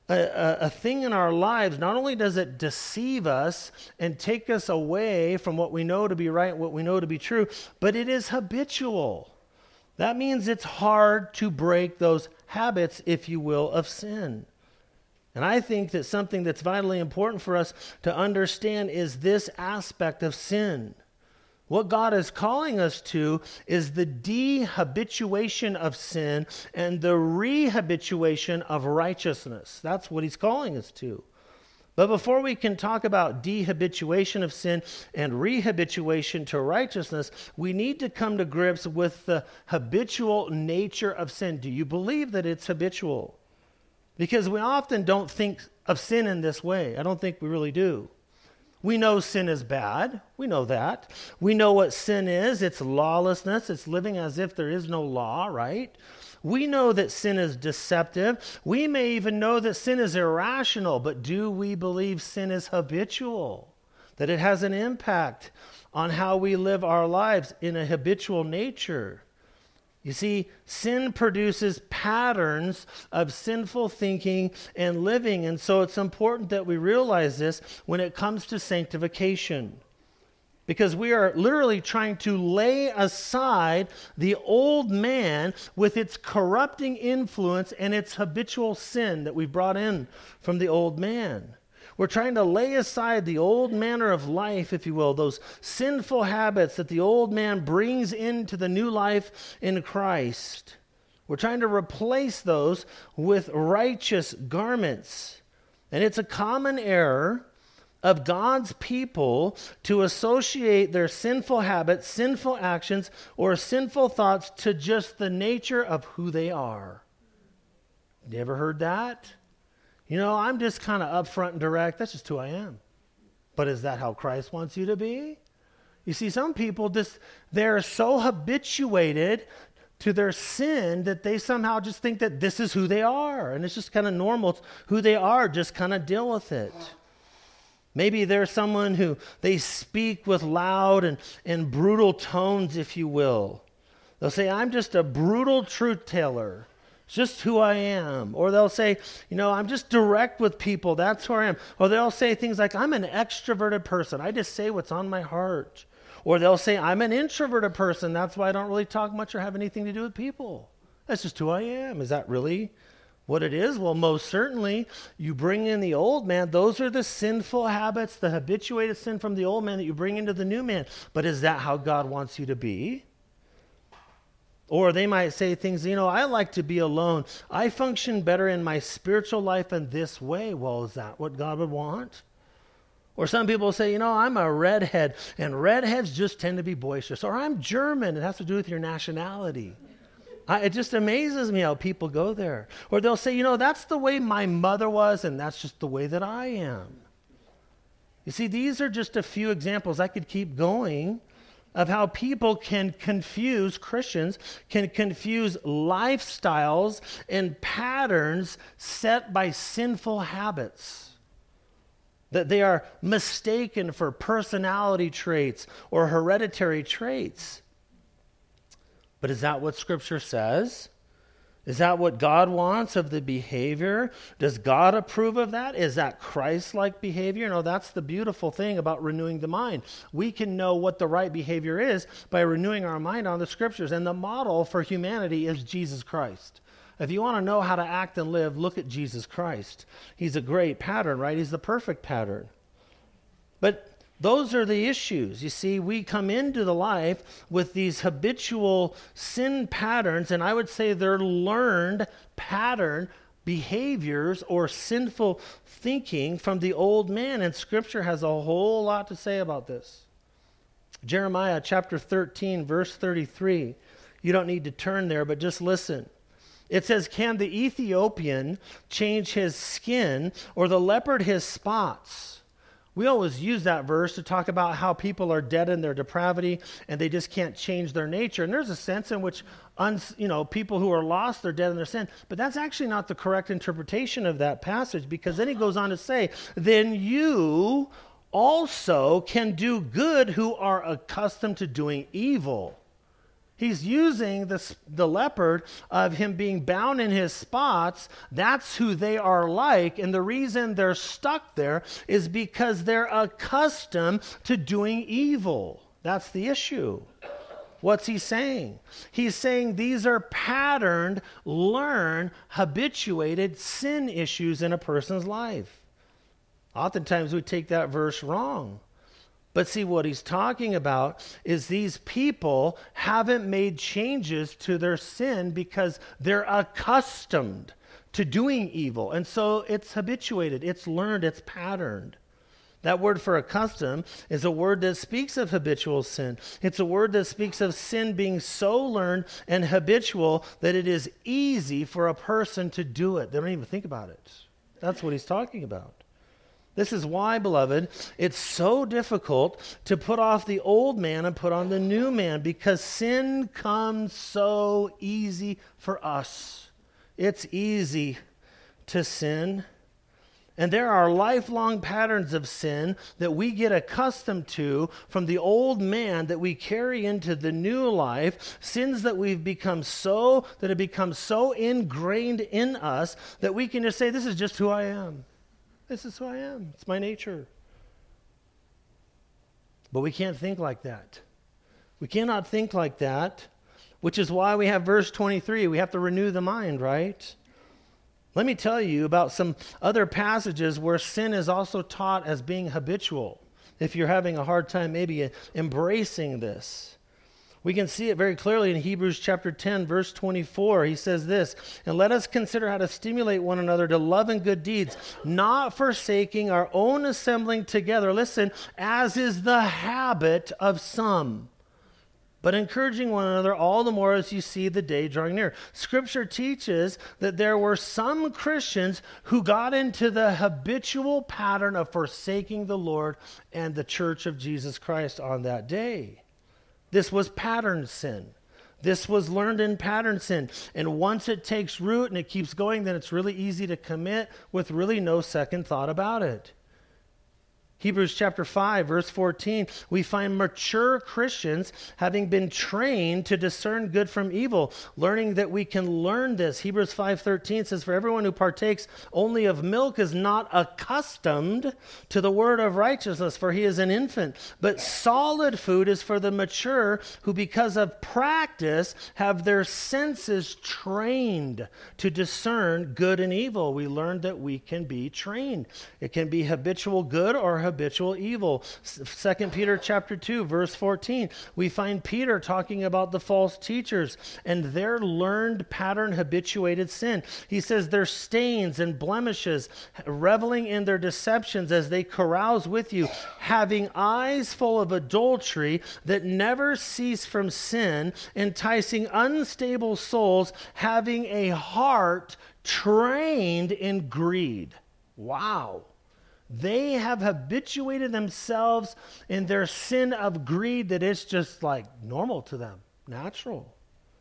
a thing in our lives, not only does it deceive us and take us away from what we know to be right, what we know to be true, but it is habitual. That means it's hard to break those habits, if you will, of sin. And I think that something that's vitally important for us to understand is this aspect of sin. What God is calling us to is the dehabituation of sin and the rehabituation of righteousness. That's what he's calling us to. But before we can talk about dehabituation of sin and rehabituation to righteousness, we need to come to grips with the habitual nature of sin. Do you believe that it's habitual? Because we often don't think of sin in this way. I don't think we really do. We know sin is bad. We know that. We know what sin is. It's lawlessness. It's living as if there is no law, right? We know that sin is deceptive. We may even know that sin is irrational, but do we believe sin is habitual? That it has an impact on how we live our lives in a habitual nature? You see, sin produces patterns of sinful thinking and living, and so it's important that we realize this when it comes to sanctification. Because we are literally trying to lay aside the old man with its corrupting influence and its habitual sin that we brought in from the old man. We're trying to lay aside the old manner of life, if you will, those sinful habits that the old man brings into the new life in Christ. We're trying to replace those with righteous garments. And it's a common error of God's people to associate their sinful habits, sinful actions, or sinful thoughts to just the nature of who they are. You ever heard that? You know, I'm just kind of upfront and direct. That's just who I am. But is that how Christ wants you to be? You see, some people they're so habituated to their sin that they somehow just think that this is who they are. And it's just kind of normal. It's who they are. Just kind of deal with it. Maybe there's someone who they speak with loud and brutal tones, if you will. They'll say, I'm just a brutal truth teller. It's just who I am. Or they'll say, I'm just direct with people. That's who I am. Or they'll say things like, I'm an extroverted person. I just say what's on my heart. Or they'll say, I'm an introverted person. That's why I don't really talk much or have anything to do with people. That's just who I am. Is that really what it is? Well, most certainly, you bring in the old man. Those are the sinful habits, the habituated sin from the old man that you bring into the new man. But is that how God wants you to be? Or they might say things, I like to be alone. I function better in my spiritual life in this way. Well, is that what God would want? Or some people say, I'm a redhead, and redheads just tend to be boisterous. Or I'm German. It has to do with your nationality. It just amazes me how people go there. Or they'll say, that's the way my mother was, and that's just the way that I am. You see, these are just a few examples. I could keep going of how people can confuse, Christians can confuse lifestyles and patterns set by sinful habits. That they are mistaken for personality traits or hereditary traits. But is that what Scripture says? Is that what God wants of the behavior? Does God approve of that? Is that Christ-like behavior? No, that's the beautiful thing about renewing the mind. We can know what the right behavior is by renewing our mind on the Scriptures. And the model for humanity is Jesus Christ. If you want to know how to act and live, look at Jesus Christ. He's a great pattern, right? He's the perfect pattern. But those are the issues. You see, we come into the life with these habitual sin patterns, and I would say they're learned pattern behaviors or sinful thinking from the old man, and Scripture has a whole lot to say about this. Jeremiah chapter 13, verse 33. You don't need to turn there, but just listen. It says, can the Ethiopian change his skin or the leopard his spots? We always use that verse to talk about how people are dead in their depravity and they just can't change their nature. And there's a sense in which, people who are lost, they're dead in their sin. But that's actually not the correct interpretation of that passage, because then he goes on to say, then you also can do good who are accustomed to doing evil. He's using the leopard of him being bound in his spots. That's who they are like. And the reason they're stuck there is because they're accustomed to doing evil. That's the issue. What's he saying? He's saying these are patterned, learned, habituated sin issues in a person's life. Oftentimes we take that verse wrong. But see, what he's talking about is these people haven't made changes to their sin because they're accustomed to doing evil. And so it's habituated, it's learned, it's patterned. That word for accustomed is a word that speaks of habitual sin. It's a word that speaks of sin being so learned and habitual that it is easy for a person to do it. They don't even think about it. That's what he's talking about. This is why, beloved, it's so difficult to put off the old man and put on the new man, because sin comes so easy for us. It's easy to sin. And there are lifelong patterns of sin that we get accustomed to from the old man that we carry into the new life, sins that we've become so, that have become so ingrained in us that we can just say, this is just who I am. This is who I am. It's my nature. But we can't think like that. We cannot think like that, which is why we have verse 23. We have to renew the mind, right? Let me tell you about some other passages where sin is also taught as being habitual. If you're having a hard time maybe embracing this. We can see it very clearly in Hebrews chapter 10, verse 24. He says this, and let us consider how to stimulate one another to love and good deeds, not forsaking our own assembling together. Listen, as is the habit of some, but encouraging one another all the more as you see the day drawing near. Scripture teaches that there were some Christians who got into the habitual pattern of forsaking the Lord and the church of Jesus Christ on that day. This was pattern sin. This was learned in pattern sin. And once it takes root and it keeps going, then it's really easy to commit with really no second thought about it. Hebrews chapter 5, verse 14, we find mature Christians having been trained to discern good from evil, learning that we can learn this. Hebrews 5:13 says, for everyone who partakes only of milk is not accustomed to the word of righteousness, for he is an infant. But solid food is for the mature, who because of practice have their senses trained to discern good and evil. We learned that we can be trained. It can be habitual good or habitual evil. 2 Peter chapter 2, verse 14, we find Peter talking about the false teachers and their learned pattern habituated sin. He says their stains and blemishes, reveling in their deceptions as they carouse with you, having eyes full of adultery that never cease from sin, enticing unstable souls, having a heart trained in greed. Wow. They have habituated themselves in their sin of greed that it's just like normal to them, natural.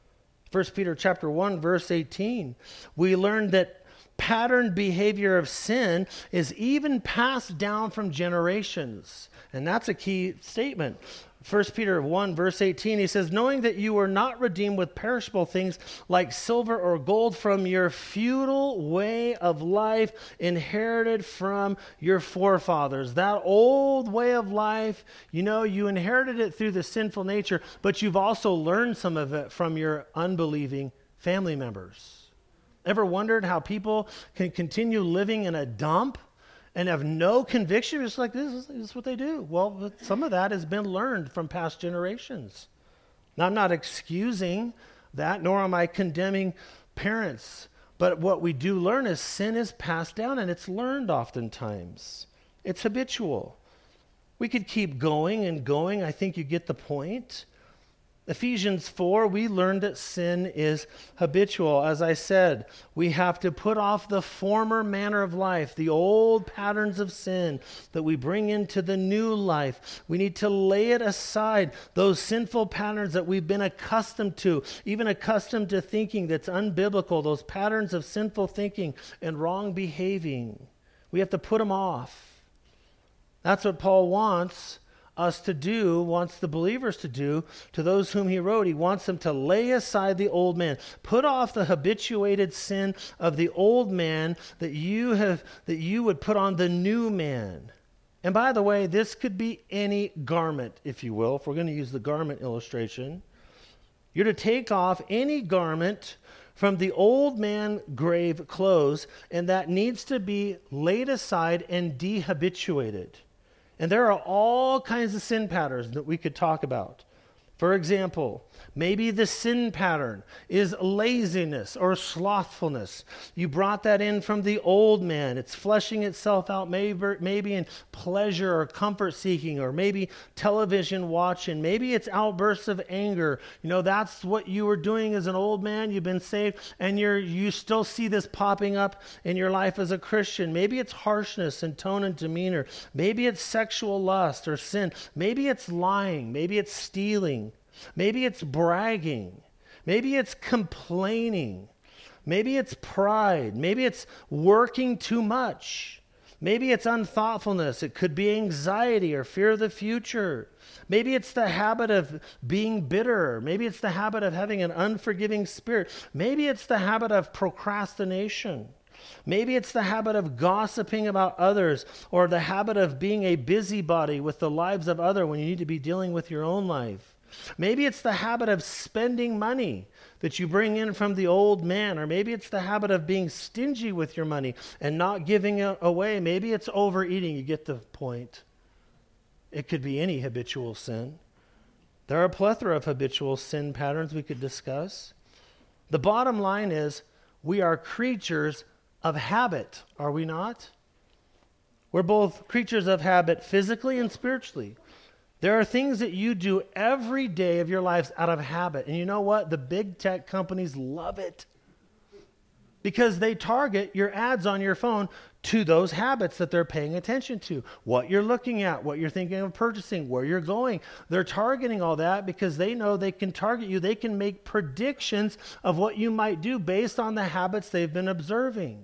1 Peter chapter 1, verse 18, we learned that patterned behavior of sin is even passed down from generations. And that's a key statement. 1 Peter 1, verse 18, he says, knowing that you were not redeemed with perishable things like silver or gold from your feudal way of life inherited from your forefathers. That old way of life, you inherited it through the sinful nature, but you've also learned some of it from your unbelieving family members. Ever wondered how people can continue living in a dump and have no conviction? It's like, this is what they do. Well, some of that has been learned from past generations. Now, I'm not excusing that, nor am I condemning parents. But what we do learn is sin is passed down, and it's learned oftentimes. It's habitual. We could keep going and going. I think you get the point. Ephesians 4, we learned that sin is habitual. As I said, we have to put off the former manner of life, the old patterns of sin that we bring into the new life. We need to lay it aside, those sinful patterns that we've been accustomed to, even accustomed to thinking that's unbiblical, those patterns of sinful thinking and wrong behaving. We have to put them off. That's what Paul wants us to do, wants the believers to do, to those whom he wrote. He wants them to lay aside the old man. Put off the habituated sin of the old man that you would put on the new man. And by the way, this could be any garment, if you will, if we're going to use the garment illustration. You're to take off any garment from the old man grave clothes, and that needs to be laid aside and dehabituated. And there are all kinds of sin patterns that we could talk about. For example, maybe the sin pattern is laziness or slothfulness. You brought that in from the old man. It's fleshing itself out maybe in pleasure or comfort seeking, or maybe television watching. Maybe it's outbursts of anger. That's what you were doing as an old man. You've been saved, and you still see this popping up in your life as a Christian. Maybe it's harshness in tone and demeanor. Maybe it's sexual lust or sin. Maybe it's lying. Maybe it's stealing. Maybe it's bragging. Maybe it's complaining. Maybe it's pride. Maybe it's working too much. Maybe it's unthoughtfulness. It could be anxiety or fear of the future. Maybe it's the habit of being bitter. Maybe it's the habit of having an unforgiving spirit. Maybe it's the habit of procrastination. Maybe it's the habit of gossiping about others, or the habit of being a busybody with the lives of others when you need to be dealing with your own life. Maybe it's the habit of spending money that you bring in from the old man, or maybe it's the habit of being stingy with your money and not giving it away. Maybe it's overeating. You get the point. It could be any habitual sin. There are a plethora of habitual sin patterns we could discuss. The bottom line is we are creatures of habit, are we not? We're both creatures of habit physically and spiritually. There are things that you do every day of your lives out of habit. And you know what? The big tech companies love it because they target your ads on your phone to those habits that they're paying attention to. What you're looking at, what you're thinking of purchasing, where you're going. They're targeting all that because they know they can target you. They can make predictions of what you might do based on the habits they've been observing.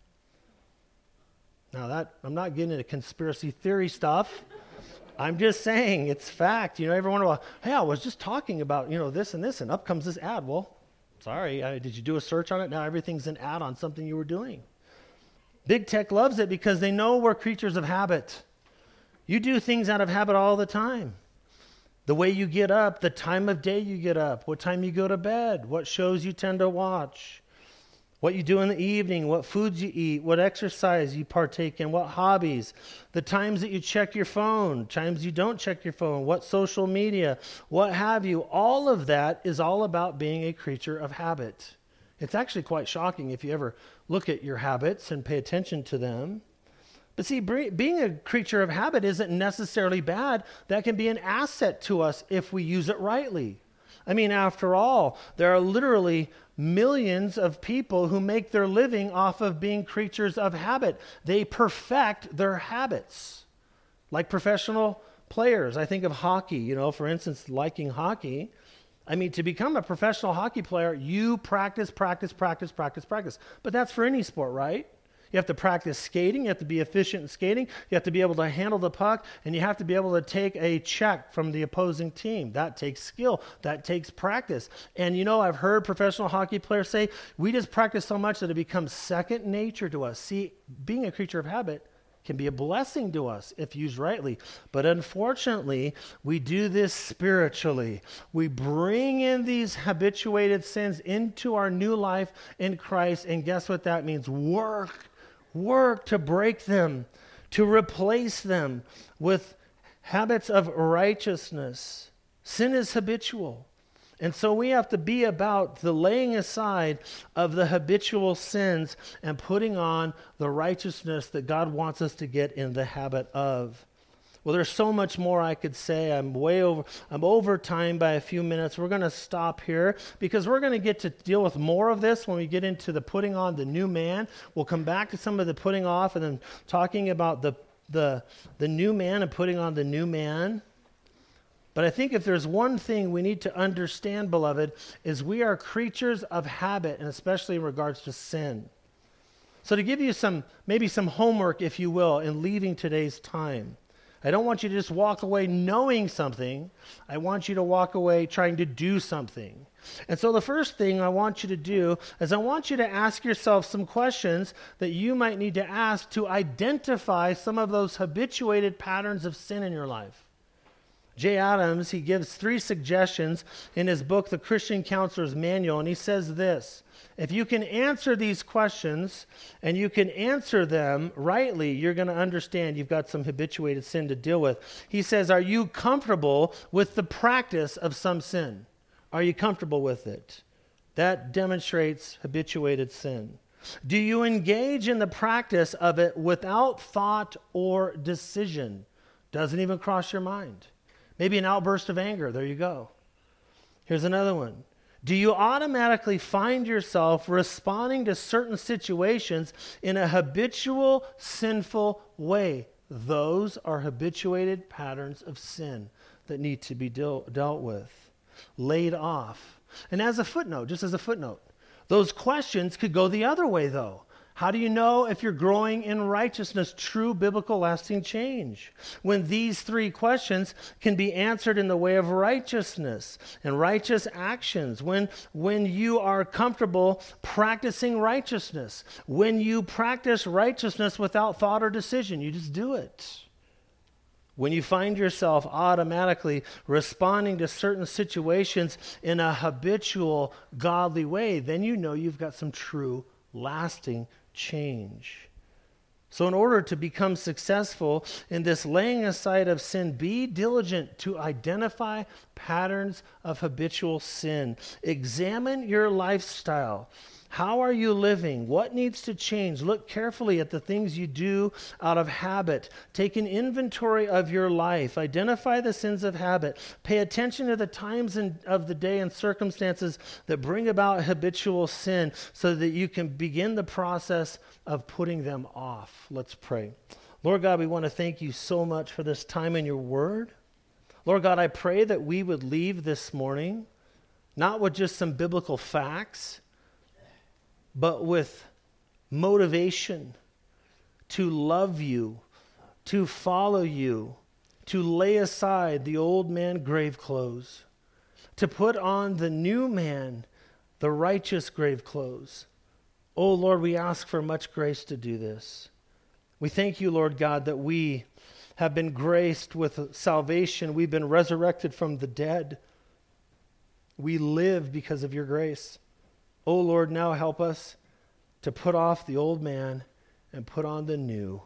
Now, I'm not getting into conspiracy theory stuff. I'm just saying it's fact. Every once in a while, hey, I was just talking about, this and this, and up comes this ad. Well, sorry, did you do a search on it? Now everything's an ad on something you were doing. Big tech loves it because they know we're creatures of habit. You do things out of habit all the time. The way you get up, the time of day you get up, what time you go to bed, what shows you tend to watch, what you do in the evening, what foods you eat, what exercise you partake in, what hobbies, the times that you check your phone, times you don't check your phone, what social media, what have you. All of that is all about being a creature of habit. It's actually quite shocking if you ever look at your habits and pay attention to them. But see, being a creature of habit isn't necessarily bad. That can be an asset to us if we use it rightly. After all, there are literally millions of people who make their living off of being creatures of habit. They perfect their habits. Like professional players. I think of hockey, for instance, liking hockey. To become a professional hockey player, you practice. But that's for any sport, right? You have to practice skating. You have to be efficient in skating. You have to be able to handle the puck, and you have to be able to take a check from the opposing team. That takes skill. That takes practice. And I've heard professional hockey players say, we just practice so much that it becomes second nature to us. See, being a creature of habit can be a blessing to us if used rightly. But unfortunately, we do this spiritually. We bring in these habituated sins into our new life in Christ, and guess what that means? Work to break them, to replace them with habits of righteousness. Sin is habitual. And so we have to be about the laying aside of the habitual sins and putting on the righteousness that God wants us to get in the habit of. Well, there's so much more I could say. I'm over time by a few minutes. We're going to stop here because we're going to get to deal with more of this when we get into the putting on the new man. We'll come back to some of the putting off and then talking about the new man and putting on the new man. But I think if there's one thing we need to understand, beloved, is we are creatures of habit, and especially in regards to sin. So to give you maybe some homework, if you will, in leaving today's time, I don't want you to just walk away knowing something. I want you to walk away trying to do something. And so the first thing I want you to do is I want you to ask yourself some questions that you might need to ask to identify some of those habituated patterns of sin in your life. Jay Adams, he gives 3 suggestions in his book, The Christian Counselor's Manual, and he says this: if you can answer these questions and you can answer them rightly, you're going to understand you've got some habituated sin to deal with. He says, are you comfortable with the practice of some sin? Are you comfortable with it? That demonstrates habituated sin. Do you engage in the practice of it without thought or decision? Doesn't even cross your mind. Maybe an outburst of anger. There you go. Here's another one. Do you automatically find yourself responding to certain situations in a habitual, sinful way? Those are habituated patterns of sin that need to be dealt with, laid off. And as a footnote, just as a footnote, those questions could go the other way, though. How do you know if you're growing in righteousness, true biblical lasting change? When these 3 questions can be answered in the way of righteousness and righteous actions. When you are comfortable practicing righteousness. When you practice righteousness without thought or decision, you just do it. When you find yourself automatically responding to certain situations in a habitual, godly way, then you know you've got some true, lasting change. So in order to become successful in this laying aside of sin, be diligent to identify patterns of habitual sin. Examine your lifestyle. How are you living? What needs to change? Look carefully at the things you do out of habit. Take an inventory of your life. Identify the sins of habit. Pay attention to the times of the day and circumstances that bring about habitual sin so that you can begin the process of putting them off. Let's pray. Lord God, we want to thank you so much for this time in your word. Lord God, I pray that we would leave this morning not with just some biblical facts, but with motivation to love you, to follow you, to lay aside the old man grave clothes, to put on the new man, the righteous grave clothes. Oh Lord, we ask for much grace to do this. We thank you, Lord God, that we have been graced with salvation. We've been resurrected from the dead. We live because of your grace. Oh Lord, now help us to put off the old man and put on the new.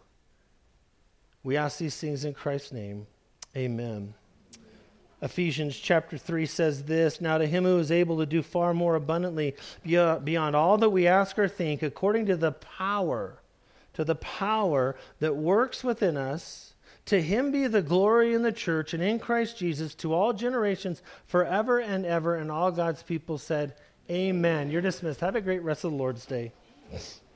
We ask these things in Christ's name. Amen. Ephesians chapter 3 says this: now to him who is able to do far more abundantly beyond all that we ask or think, according to the power that works within us, to him be the glory in the church and in Christ Jesus to all generations forever and ever. And all God's people said, amen. You're dismissed. Have a great rest of the Lord's day.